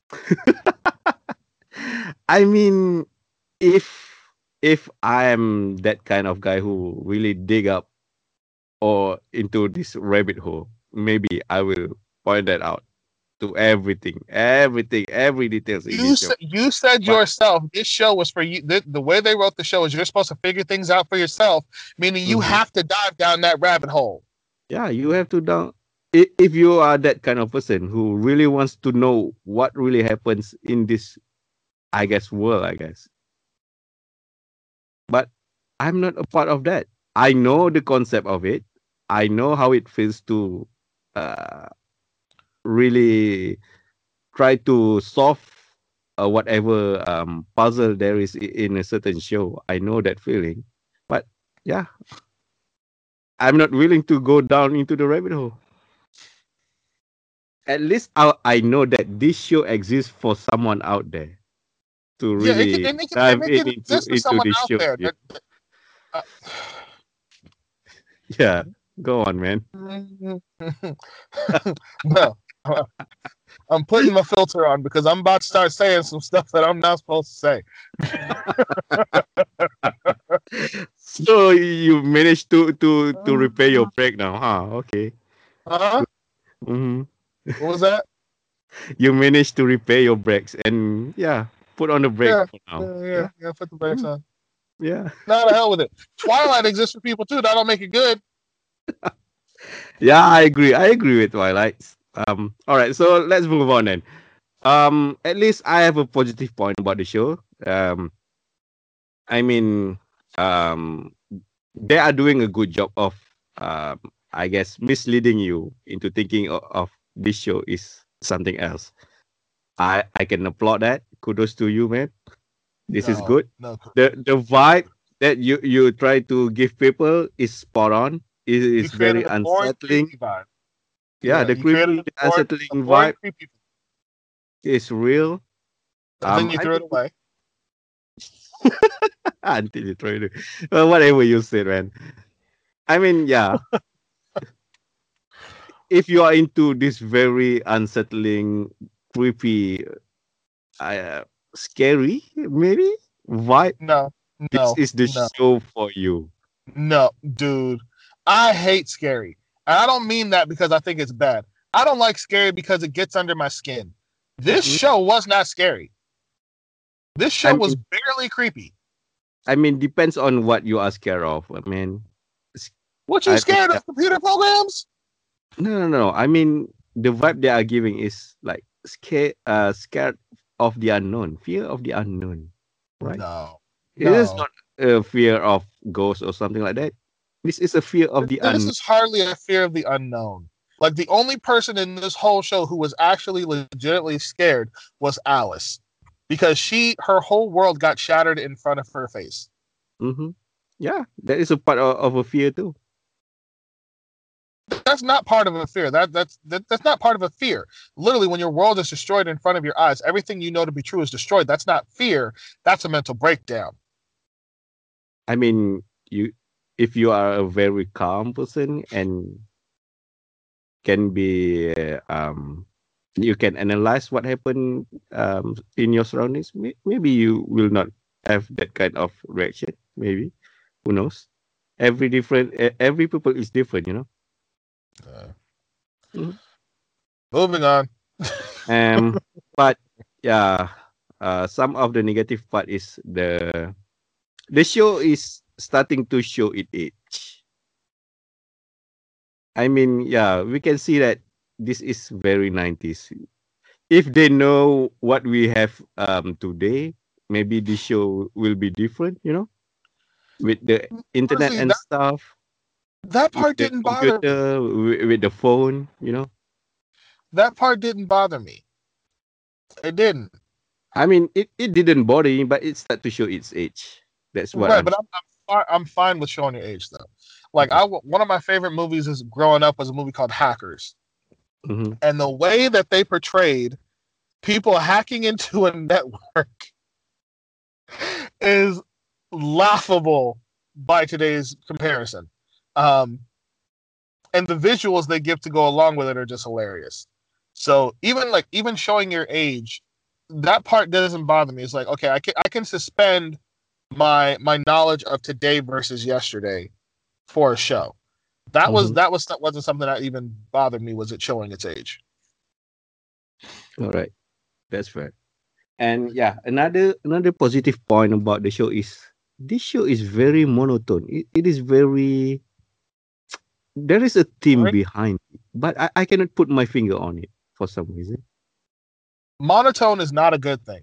I mean, if if I am that kind of guy who really dig up or into this rabbit hole, maybe I will point that out to everything, everything, every details in You this show. said you said But yourself this show was for you. The, the way they wrote the show is you're supposed to figure things out for yourself, meaning you mhm, have to dive down that rabbit hole. yeah, you have to down. i- If you are that kind of person who really wants to know what really happens in this, I guess, world, I guess. But I'm not a part of that. I know the concept of it. I know how it feels to uh, really try to solve uh, whatever um, puzzle there is i- in a certain show. I know that feeling, but yeah, I'm not willing to go down into the rabbit hole. At least I, I know that this show exists for someone out there to Yeah, it can really and it can dive and it in can into exist for into someone this out show. there. Yeah, That, that- uh, yeah. Go on, man. no, uh, I'm putting my filter on because I'm about to start saying some stuff that I'm not supposed to say. So you managed to to to repair your Uh, brake now, huh? Okay. huh? Hmm. What was that? You managed to repair your brakes and yeah, put on the brake Yeah, for now. yeah, yeah, Yeah. yeah. Put the brakes Mm, on. yeah. Now the hell with it. Twilight exists for people too. That don't make it good. Yeah, I agree. I agree with Twilight. Um, all right, so let's move on then. Um, at least I have a positive point about the show. Um, I mean, um, they are doing a good job of, um, I guess, misleading you into thinking of, of this show is something else. I I can applaud that. Kudos to you, man. This is No, good. no. The the vibe that you you try to give people is spot on. It You is very created a boring, unsettling. creepy vibe. Yeah, Yeah, the you created creepy, a the boring, a unsettling boring, vibe creepy, is real. and then Um, you I threw it mean, away. until you try to, well, whatever you said, man. I mean, yeah. If you are into this very unsettling, creepy, uh, scary, maybe vibe, No, this no, is the no, show for you. no, dude. I hate scary. And I don't mean that because I think it's bad. I don't like scary because it gets under my skin. This Mhm. show was not scary. This I show was mean, barely creepy. I mean, depends on what you are scared of. I mean, s- What you I mean, scared yeah. of computer programs? No, no, no. I mean, the vibe they are giving is like scared, uh, scared of the unknown, fear of the unknown, right? No, It is no. not a fear of ghosts or something like that. This is a fear of the This unknown. is hardly a fear of the unknown. Like the only person in this whole show who was actually legitimately scared was Alice, because she her whole world got shattered in front of her face. Mm-hmm. Yeah, that is a part of, of a fear too. That's not part of a fear. That that's that, that's not part of a fear. Literally, when your world is destroyed in front of your eyes, everything you know to be true is destroyed. That's not fear. That's a mental breakdown. I mean, you if you are a very calm person and can be uh, um you can analyze what happened um in your surroundings, may, maybe you will not have that kind of reaction. Maybe, who knows? Every different, e- every people is different, you know. Uh, Mhm. moving on. Um, but yeah, uh, some of the negative part is the the show is starting to show its age. I mean, yeah, we can see that this is very nineties. If they know what we have um today, maybe the show will be different, you know, with the internet Honestly, and that stuff, that with part the didn't bother me. computer, with, with the phone, you know. That part didn't bother me. It didn't. I mean, it, it didn't bother me, but it started to show its age. That's what Right, I'm. but I'm I'm, fi- I'm fine with showing your age though. Like I w- one of my favorite movies is growing up was a movie called Hackers, Mm-hmm. and the way that they portrayed people hacking into a network is laughable by today's comparison. Um, and the visuals they give to go along with it are just hilarious. So even like even showing your age, that part doesn't bother me. It's like okay, I can I can suspend my my knowledge of today versus yesterday for a show. That was Mm-hmm. that was that wasn't something that even bothered me. Was it showing its age? All right, that's fair. And yeah, another another positive point about the show is this show is very monotone. It, it is very there is a theme Right? behind it, but I, I cannot put my finger on it for some reason. Monotone is not a good thing.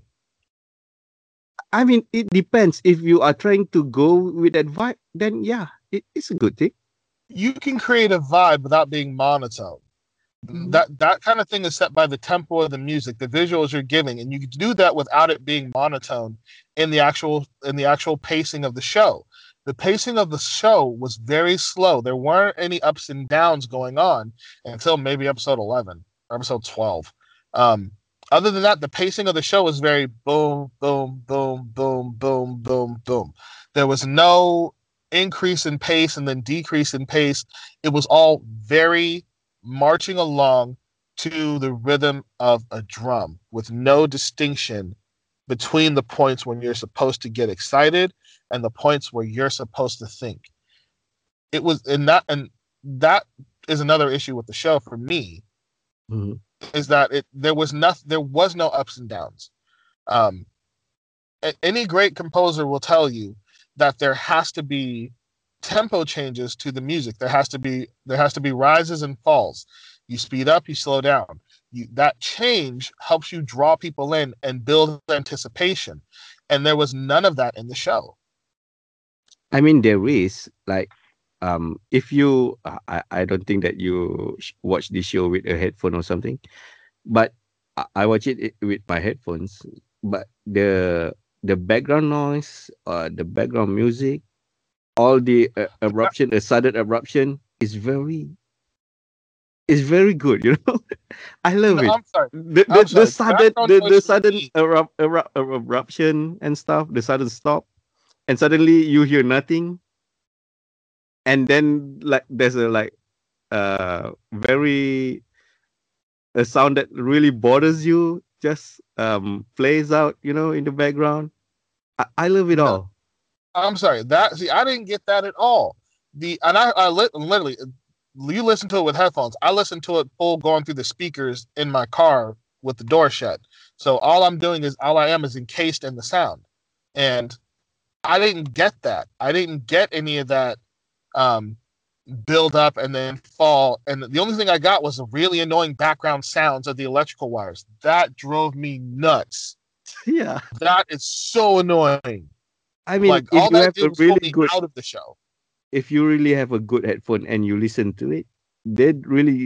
I mean, it depends. If you are trying to go with that vibe, then yeah, it, it's a good thing. You can create a vibe without being monotone. Mhm. That that kind of thing is set by the tempo of the music, the visuals you're giving, and you can do that without it being monotone in the actual in the actual pacing of the show. The pacing of the show was very slow. There weren't any ups and downs going on until maybe episode eleven or episode twelve. Um, other than that, the pacing of the show was very boom, boom, boom, boom, boom, boom, boom. There was no increase in pace and then decrease in pace. It was all very marching along to the rhythm of a drum with no distinction between the points when you're supposed to get excited and the points where you're supposed to think. It was and that and that is another issue with the show for me, Mhm. is that it there was nothing there was no ups and downs. Um, any great composer will tell you that there has to be tempo changes to the music. There has to be there has to be rises and falls. You speed up, you slow down. You, that change helps you draw people in and build anticipation. And there was none of that in the show. I mean, there is like, um, if you, uh, I, I don't think that you sh- watch this show with a headphone or something, but I, I watch it i- with my headphones. But the the background noise, uh, the background music, all the uh, eruption, a sudden eruption is very is very good. You know, I love No, it. I'm sorry. The the, I'm the sorry. sudden Background the, noise the for sudden me. erupt, erupt, eruption and stuff, the sudden stop, and suddenly you hear nothing, and then like there's a like uh very a sound that really bothers you just um plays out, you know, in the background. I, I love it No, all. I'm sorry. That see, I didn't get that at all. The and I, I li- literally, you listen to it with headphones. I listen to it full going through the speakers in my car with the door shut. So all I'm doing is all I am is encased in the sound, and I didn't get that. I didn't get any of that um, build up and then fall. And the only thing I got was the really annoying background sounds of the electrical wires. That drove me nuts. Yeah. That is so annoying. I mean, Like if all you that have did a was pull really me good out of the show. if you really have a good headphone and you listen to it, they really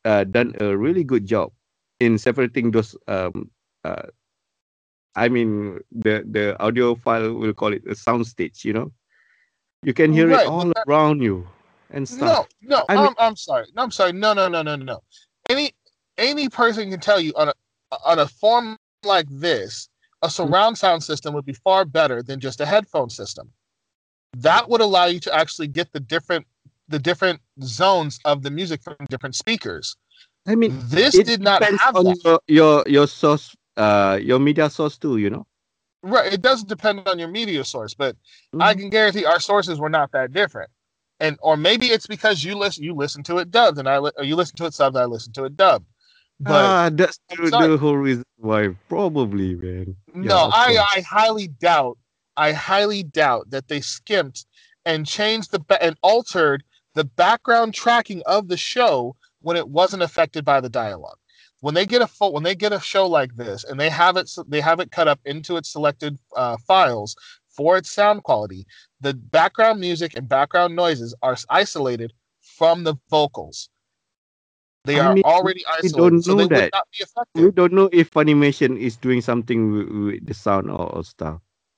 uh, done a really good job in separating those. Um, uh, I mean, the the audio file, we'll call it a sound stage. You know, you can hear it Right, but all that, around you and no, stuff. no, I mean, I'm I'm sorry. No, I'm sorry. No, no, no, no, no. no. Any any person can tell you on a on a form like this, a mm, surround sound system would be far better than just a headphone system. That would allow you to actually get the different the different zones of the music from different speakers. I mean, This it did not depends have on that. your your your source, uh, your media source too. You know. Right. It does depend on your media source, but I Mhm. can guarantee our sources were not that different. And or maybe it's because you listen you listen to it dubbed and I li- or you listen to it subbed, I listen to it dubbed. But Ah, that's I'm the, sorry. the whole reason why, probably, man. Yeah, No, of I course. I highly doubt I highly doubt that they skimped and changed the ba- and altered the background tracking of the show when it wasn't affected by the dialogue. When they get a full, when they get a show like this and they have it they have it cut up into its selected uh, files for its sound quality, the background music and background noises are isolated from the vocals. They I are mean, already we isolated, don't so know they would that. not be We affected. don't know if Funimation is doing something with, with the sound or, or stuff.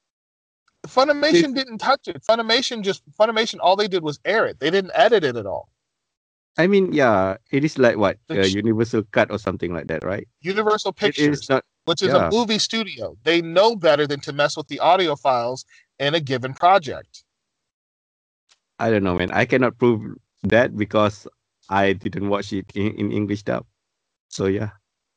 It Funimation is. didn't touch it. Funimation just Funimation. All they did was air it. They didn't edit it at all. I mean, yeah, it is like what The uh, Universal Cut or something like that, right? Universal It is Pictures, not. which is a Yeah, movie studio, they know better than to mess with the audio files in a given project. I don't know, man. I cannot prove that because I didn't watch it in, in English dub. So yeah.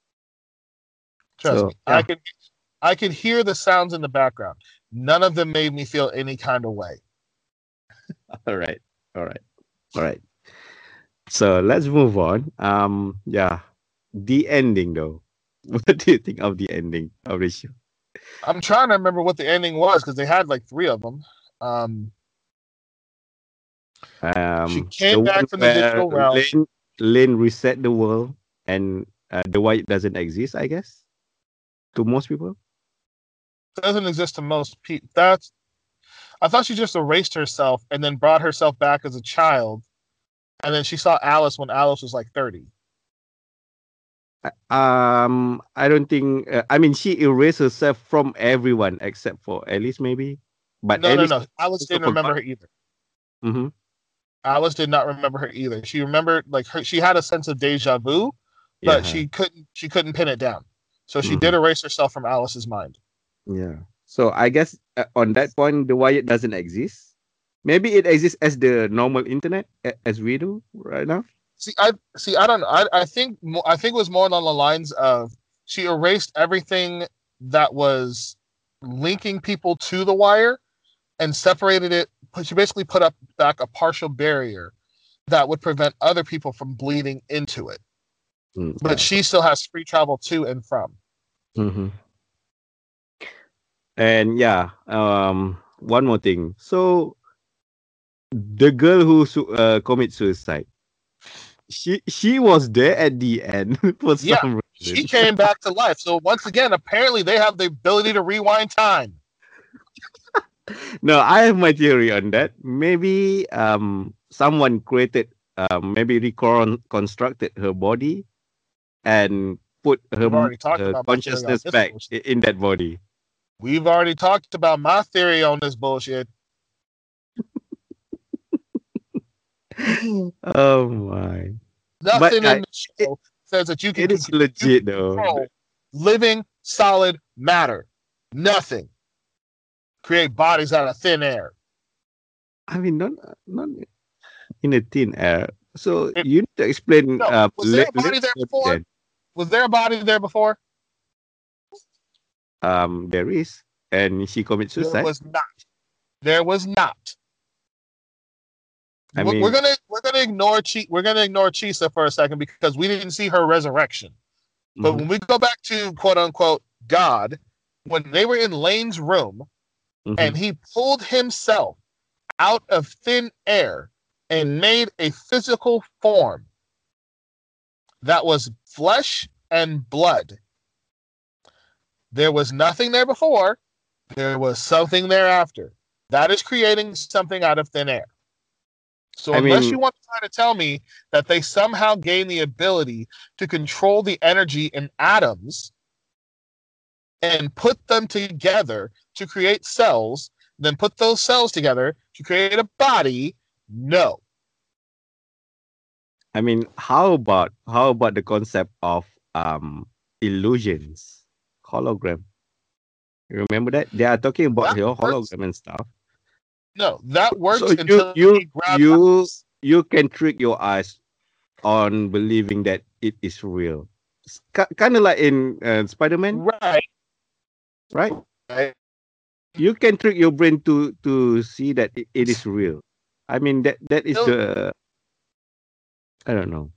Trust So me, I yeah. could I could hear the sounds in the background. None of them made me feel any kind of way. All right. All right. All right. So let's move on. Um, yeah, the ending though. What do you think of the ending of the show? I'm trying to remember what the ending was because they had like three of them. Um, she Um, the came one back from the where digital realm. Lane Lane reset the world and uh, the white doesn't exist, I guess, to most people. Doesn't exist to most people. That's I thought she just erased herself and then brought herself back as a child, and then she saw Alice when Alice was like thirty. Uh, Um, I don't think. Uh, I mean, she erased herself from everyone except for Alice, maybe. But No, no, Alice no. Alice also didn't remember forgot. her either. Mm-hmm. Alice did not remember her either. She remembered like her. She had a sense of deja vu, but Yeah. she couldn't. She couldn't pin it down. So she Mm-hmm. did erase herself from Alice's mind. Yeah. So I guess uh, on that point, the Wyatt doesn't exist. Maybe it exists as the normal internet a- as we do right now. See, I see. I don't know. I, I think. I think it was more along the lines of she erased everything that was linking people to the wire and separated it. She basically put up back a partial barrier that would prevent other people from bleeding into it. Mm, But yeah. she still has free travel to and from. Hmm. And yeah, um, one more thing. So the girl who su- uh, commit suicide, she she was there at the end for Yeah, some she reason. came back to life. So once again, apparently they have the ability to rewind time. No, I have my theory on that. Maybe um someone created, um maybe reconstructed her body and put her We've m- already talked her about my theory on consciousness this back bullshit. i- in that body. We've already talked about my theory on this bullshit. Oh my! But Nothing uh, in the it show says that you can, it is con- you can legit though. control living solid matter. Nothing. Create bodies out of thin air. I mean, not not in a thin air. So It, you need to explain no, uh, was there le- a le- body there before? then. Was there a body there before? Um, there is, and she commits There suicide. was not. There was not. I We're we're mean, gonna we're gonna ignore Chi, we're gonna ignore Chisa for a second because we didn't see her resurrection. But mhm, when we go back to quote unquote God, when they were in Lane's room and mhm, he pulled himself out of thin air and made a physical form that was flesh and blood. There was nothing there before, there was something thereafter. That is creating something out of thin air. So I unless you mean, want to try to tell me that they somehow gain the ability to control the energy in atoms and put them together to create cells, then put those cells together to create a body, no. I mean, how about how about the concept of um illusions, hologram? You remember that they are talking about That your works. hologram and stuff. No, that So works you until you he grabs you eyes. you can trick your eyes on believing that it is real. Kind of like in uh, Spider-Man, Right. right? Right. You can trick your brain to to see that it, it is real. I mean that that is the I don't know.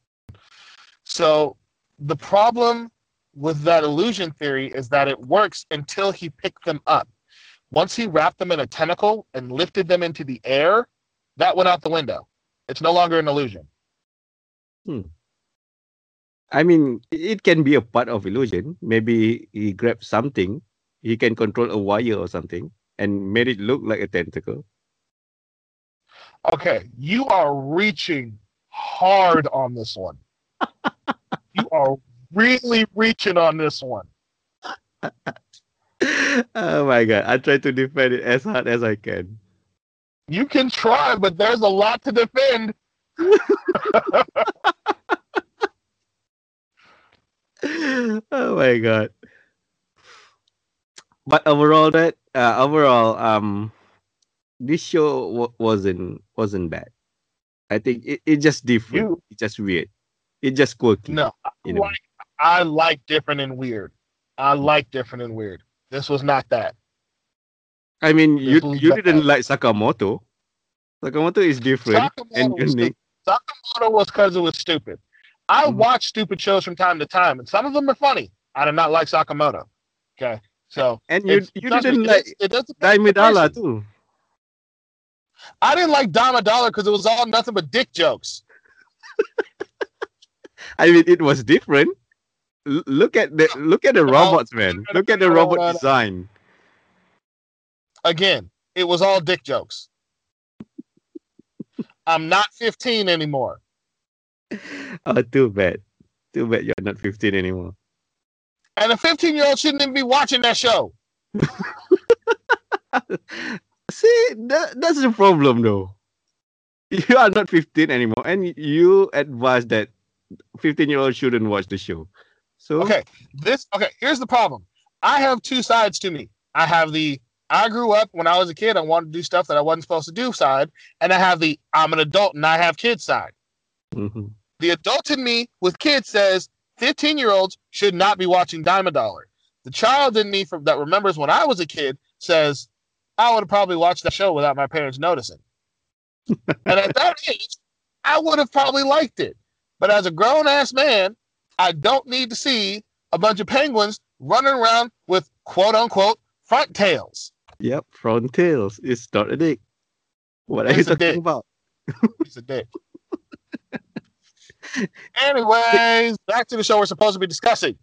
So the problem with that illusion theory is that it works until he picked them up. Once he wrapped them in a tentacle and lifted them into the air, that went out the window. It's no longer an illusion. Hmm. I mean, it can be a part of illusion. Maybe he grabbed something, he can control a wire or something, and made it look like a tentacle. Okay, you are reaching hard on this one. You are really reaching on this one. Oh my god! I try to defend it as hard as I can. You can try, but there's a lot to defend. Oh my god! But overall, that uh, overall, um, this show w- wasn't wasn't bad. I think it, it just different. You It's just weird. It's just quirky no, I in a way. like I like different and weird. I like different and weird. This was not that. I mean, This you was you didn't bad. like Sakamoto. Sakamoto is different and Sakamoto was unique. stupid. Sakamoto was because it was stupid. I Mhm. watch stupid shows from time to time, and some of them are funny. I did not like Sakamoto. Okay, so And you it's you trust me, didn't it is like it does depend on the Daimedala person. too. I didn't like Dama Dollar because it was all nothing but dick jokes. I mean, it was different. L- look at the look at the No, robots, man. no, Look at the no, no, robot no, no. design. Again, it was all dick jokes. I'm not fifteen anymore. Oh, too bad. Too bad you're not fifteen anymore. And a fifteen year old shouldn't even be watching that show. See, that, that's the problem, though. You are not fifteen anymore, and you advise that fifteen year olds shouldn't watch the show. So, Okay, this okay, here's the problem. I have two sides to me. I have the I grew up when I was a kid, I wanted to do stuff that I wasn't supposed to do side, and I have the I'm an adult and I have kids side. mhm. The adult in me with kids says fifteen year olds should not be watching Dime a Dollar. The child in me from that remembers when I was a kid says I would have probably watched that show without my parents noticing. And at that age, I would have probably liked it. But as a grown ass man, I don't need to see a bunch of penguins running around with quote unquote front tails. Yep, front tails is not a dick. What are you It's a talking dick. about? It's a dick. Anyways, back to the show we're supposed to be discussing.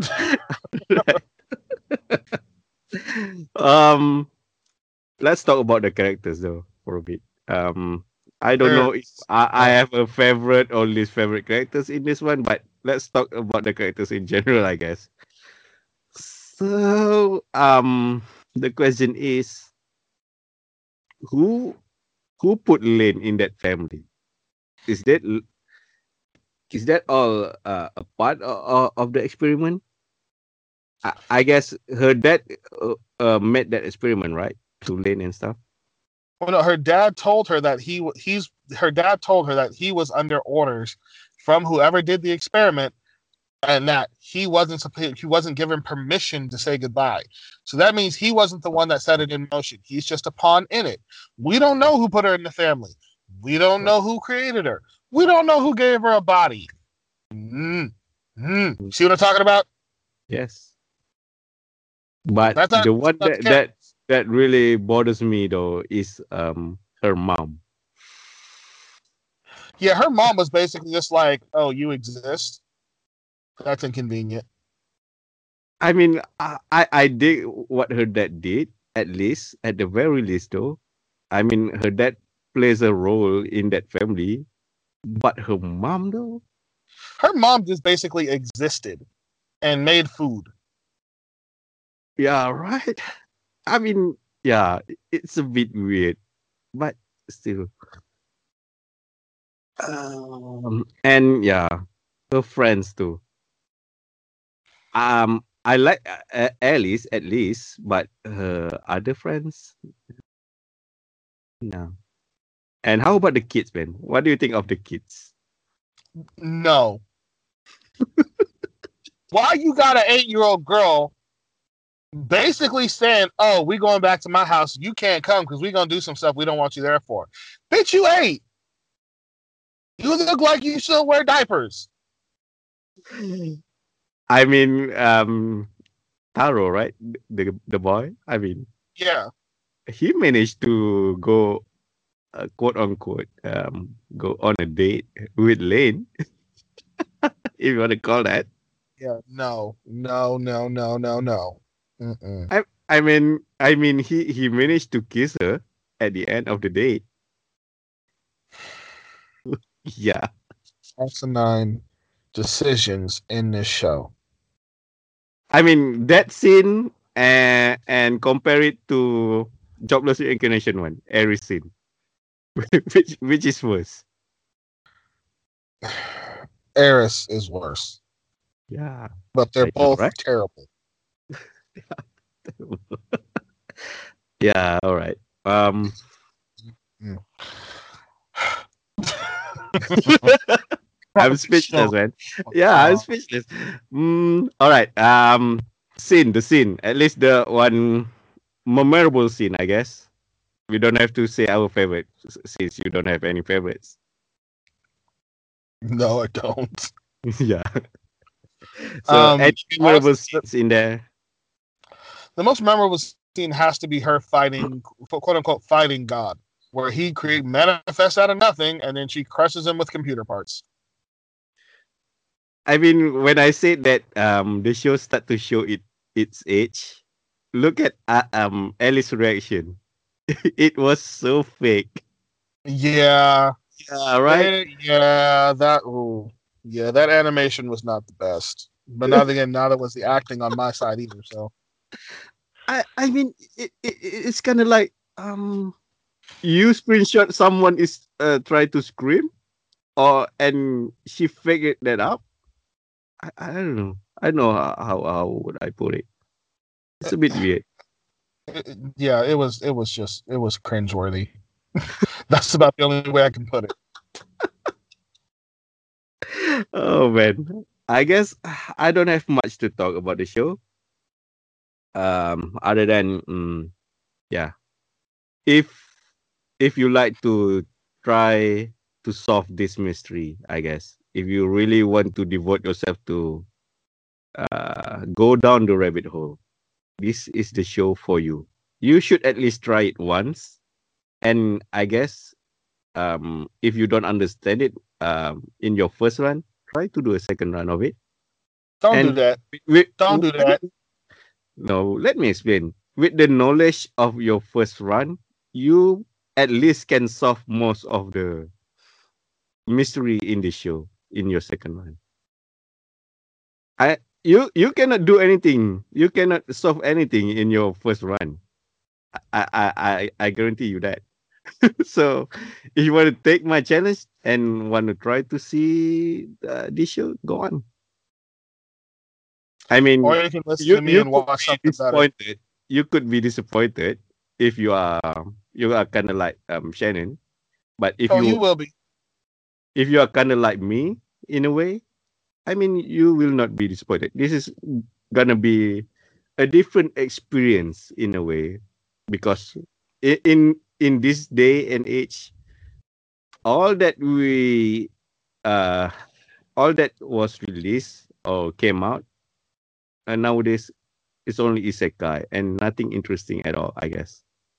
um, let's talk about the characters though for a bit. Um, I don't know if There's I, I uh, have a favorite or least favorite characters in this one, but let's talk about the characters in general, I guess. So, um, the question is, who who put Lane in that family? Is that is that all uh, a part of, of the experiment? I, I guess her dad uh, uh, made that experiment, right? To Lane and stuff. well, no, her dad told her that he he's her dad told her that he was under orders from whoever did the experiment and that he wasn't he wasn't given permission to say goodbye. So that means he wasn't the one that set it in motion. He's just a pawn in it. We don't know who put her in the family. We don't know who created her. We don't know who gave her a body. Mm, mm. See what I'm talking about? Yes. But That's not the one that's that that that really bothers me though is um her mom. yeah. Her mom was basically just like, "Oh, you exist. That's inconvenient." I mean, I I, I dig what her dad did. At least, at the very least, though. I mean, her dad plays a role in that family, but her mom though. Her mom just basically existed and made food. Yeah, right. I mean, yeah, it's a bit weird, but still. Um, and yeah, her friends too. Um, I like uh, uh, Alice at least, but her other friends, no. And how about the kids, man? What do you think of the kids? No. Why you got an eight year old girl basically saying, "Oh, we going back to my house. You can't come because we gonna do some stuff we don't want you there for." Bitch, you eight. You look like you still wear diapers. I mean, um, Taro, right? The the boy. I mean, Yeah. he managed to go, uh, quote unquote, um, go on a date with Lane, if you want to call that. Yeah. No. No. No. No. No. No. Mm-mm. I I mean, I mean, he he managed to kiss her at the end of the date. Yeah. Asinine decisions in this show. I mean, that scene, uh, and compare it to Jobless Reincarnation one, every scene. which which is worse? Eris is worse, Yeah, but they're I know, both right? terrible. Yeah, all right. Um, Mm. I'm speechless, man. Yeah, I'm Uh, speechless. Mm, all right. Um, scene, the scene. At least the one memorable scene, I guess. We don't have to say our favorite s- since you don't have any favorites. no, I don't. Yeah. So, any Um, memorable honestly, the, scenes in there? the most memorable scene has to be her fighting, quote unquote, fighting God, where he create manifests out of nothing, and then she crushes him with computer parts. I mean, when I said that um the show start to show it its age, look at uh, um Alice's reaction. It was so fake. Yeah, Yeah, right. they, yeah, that, ooh, yeah, that animation was not the best. But not again, neither was the acting on my side either. So I I mean, it, it it's kind of like um you screenshot someone is uh try to scream, or and she figured that up. I, I don't know. I don't know how, how how would I put it. It's a bit weird. it, it- yeah, it was, it was just, it was cringeworthy. That's about the only way I can put it. Oh man. I guess I don't have much to talk about the show. Um, other than mm, yeah, if if you like to try to solve this mystery, I guess if you really want to devote yourself to uh go down the rabbit hole, this is the show for you. You should at least try it once, and I guess um if you don't understand it um in your first run, try to do a second run of it. Don't do And that. with, Don't do that. no, let me explain. With the knowledge of your first run, you at least can solve most of the mystery in the show in your second run. I you you cannot do anything. You cannot solve anything in your first run. I I I, I guarantee you that. So if you want to take my challenge and want to try to see uh, this show, go on. I Or mean, you can listen you to me you and could watch be something better. disappointed. You could be disappointed if you are you are kind of like um Shannon. But if Oh, you you will be. if you are kind of like me in a way, I mean, you will not be disappointed. This is gonna be a different experience in a way because i- in in this day and age, all that we uh all that was released or came out, and nowadays it's only isekai and nothing interesting at all, I guess,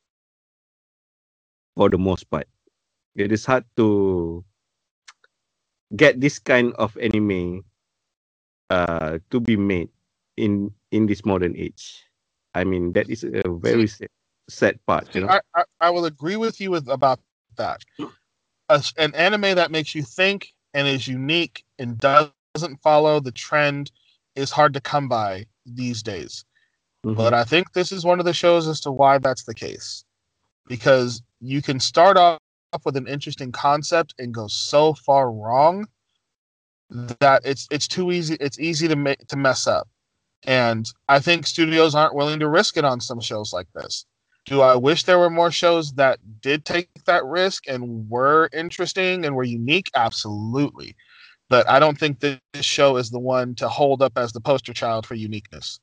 for the most part. It is hard to get this kind of anime uh to be made in in this modern age. I mean, that is a See, very sad, sad part, you see, know. I, I, I will agree with you with about that. A, an anime that makes you think and is unique and doesn't follow the trend is hard to come by these days. Mhm. But I think this is one of the shows as to why that's the case. Because you can start off with an interesting concept and go so far wrong that it's it's too easy it's easy to make to mess up. And I think studios aren't willing to risk it on some shows like this. Do I wish there were more shows that did take that risk and were interesting and were unique? Absolutely. But I don't think that this show is the one to hold up as the poster child for uniqueness.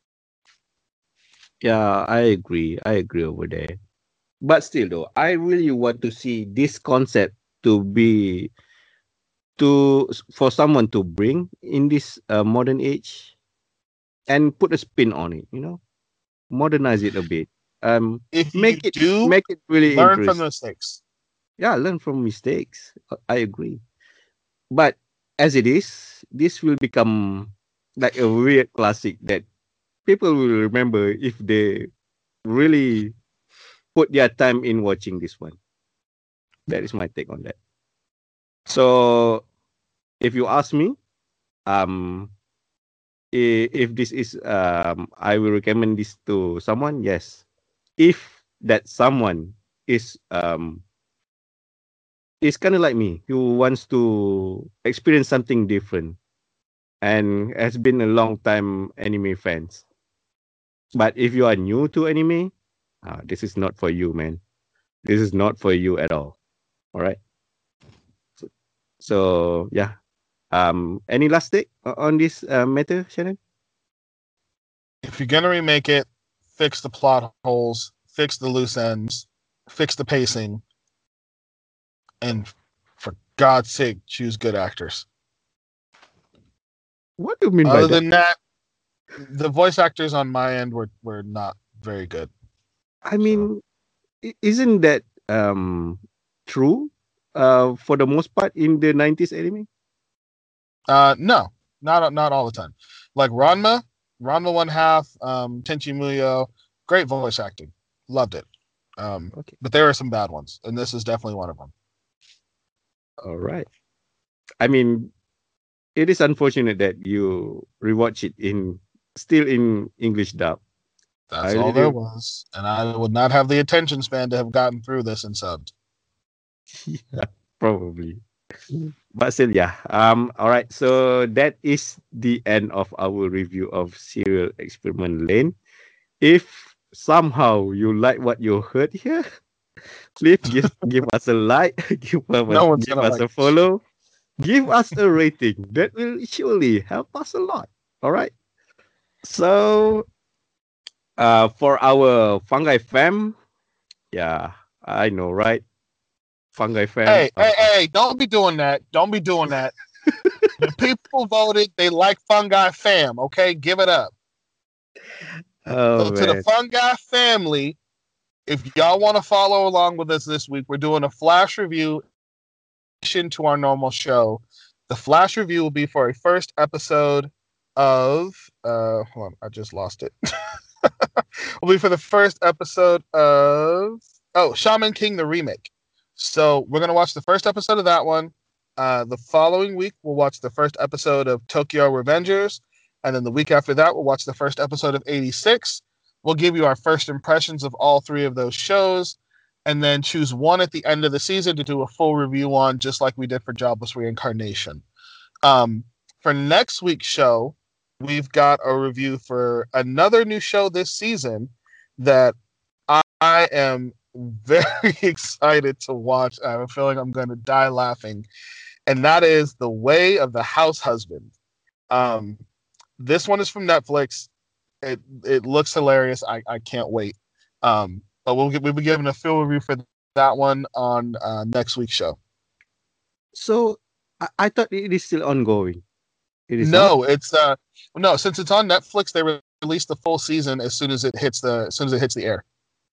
Yeah, I agree. I agree over there. But still, though, I really want to see this concept to be to for someone to bring in this uh, modern age and put a spin on it. You know, modernize it a bit. Um, If you make it do, make it really learn from interesting. the mistakes. Yeah, learn from mistakes. Uh, I agree. But as it is, this will become like a weird classic that people will remember if they really put their time in watching this one. That is my take on that. So if you ask me, um, i- if this is um, I will recommend this to someone. Yes, if that someone is um is kind of like me, who wants to experience something different and has been a long time anime fans. But if you are new to anime, uh, this is not for you, man. This is not for you at all. All right. So, so yeah. Um, any last take o- on this uh, matter, Shannon? If you're gonna remake it, fix the plot holes, fix the loose ends, fix the pacing, and for God's sake, choose good actors. What do you mean by Other that? than that, the voice actors on my end were were not very good. I So mean, i- isn't that um true? Uh, for the most part in the nineties anime. uh no, not not all the time. Like Ranma, Ranma one half, um, Tenchi Muyo, great voice acting. Loved it. Um, Okay. but there are some bad ones, and this is definitely one of them. All right. I mean, it is unfortunate that you rewatch it in still in English dub. I That's all there really was. And I would not have the attention span to have gotten through this and subbed. yeah, probably. But still, yeah. Um. All right. So that is the end of our review of Serial Experiment Lane. If somehow you like what you heard here, please give give us a like, give us No one's give gonna us like a this shit. follow, give us a rating. That will surely help us a lot. All right. So, uh, for our fungi fam, yeah, I know, right? Fungi fam. Hey, Uh, hey, hey, don't be doing that. Don't be doing that. The people voted. They like Fungi Fam, okay? Give it up. oh So to the man. Fungi family, if y'all want to follow along with us this week, we're doing a flash review to our normal show. The flash review will be for a first episode of uh hold on, I just lost it. Will be for the first episode of oh Shaman King the remake. So we're gonna watch the first episode of that one. Uh, the following week we'll watch the first episode of Tokyo Revengers, and then the week after that we'll watch the first episode of eighty-six. We'll give you our first impressions of all three of those shows, and then choose one at the end of the season to do a full review on, just like we did for Jobless Reincarnation. Um, for next week's show, we've got a review for another new show this season that I, I am very excited to watch. I have a feeling I'm going to die laughing, and that is The Way of the House Husband. Um, this one is from Netflix. It it looks hilarious. I, I can't wait. Um, but we'll we'll be giving a full review for that one on uh, next week's show. So I, I thought it is still ongoing. It is not. No, it's uh no, since it's on Netflix, they re- release the full season as soon as it hits the as soon as it hits the air.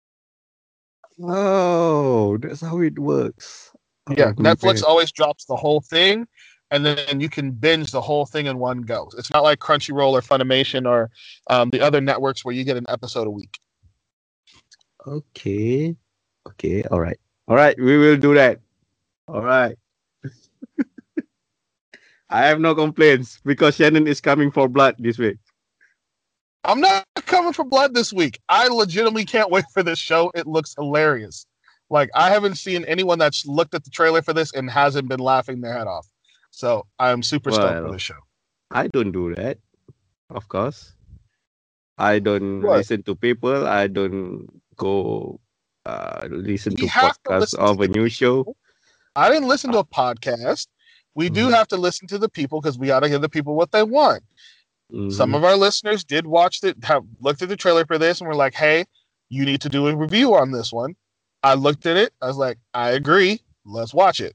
Oh, that's how it works. Yeah, Oh Netflix man. always drops the whole thing, and then you can binge the whole thing in one go. It's not like Crunchyroll or Funimation or um, the other networks where you get an episode a week. Okay. Okay. All right. All right, we will do that. All right. I have no complaints because Shannon is coming for blood this week. I'm not coming for blood this week. I legitimately can't wait for this show. It looks hilarious. Like, I haven't seen anyone that's looked at the trailer for this and hasn't been laughing their head off. So I'm super stoked for Well, this show. I don't do that, of course. I don't What? listen to people. I don't go uh, listen We to have to podcasts listen to of a the new show. people. I didn't listen Uh, to a podcast. We do mhm, have to listen to the people because we got to give the people what they want. Some mhm. of our listeners did watch it, have looked at the trailer for this, and were like, "Hey, you need to do a review on this one." I looked at it. I was like, "I agree. Let's watch it."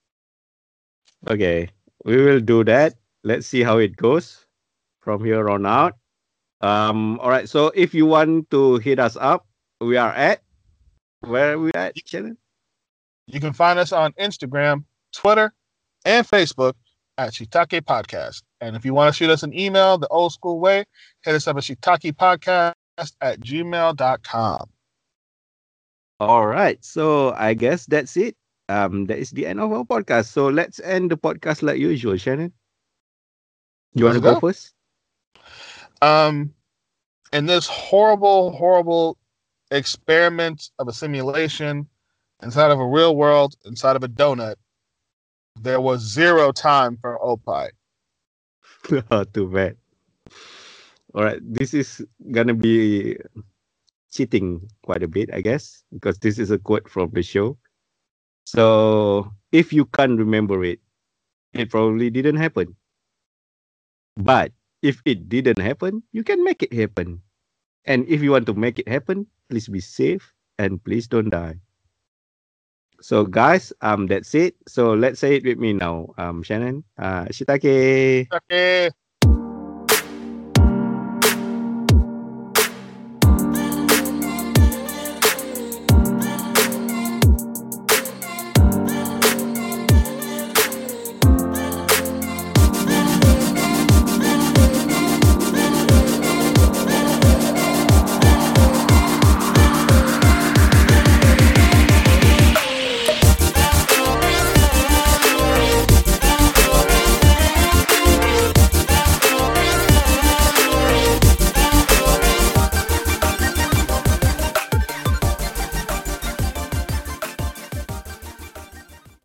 Okay, we will do that. Let's see how it goes from here on out. Um, all right. So if you want to hit us up, we are at where are we at, You, Shannon? you can find us on Instagram, Twitter, and Facebook at Shiitake Podcast. And if you want to shoot us an email the old school way, hit us up at shiitakepodcast at gmail dot com. All right. So I guess that's it. Um, that is the end of our podcast. So let's end the podcast like usual, Shannon. You want Let's to go go. first? Um, in this horrible, horrible experiment of a simulation inside of a real world, inside of a donut, there was zero time for Opie. Oh, too bad. All right. This is gonna be cheating quite a bit, I guess, because this is a quote from the show. So if you can't remember it, it probably didn't happen. But if it didn't happen, you can make it happen. And if you want to make it happen, please be safe and please don't die. So guys, um, that's it. So let's say it with me now. Um, Shannon, uh, Shiitake. Okay.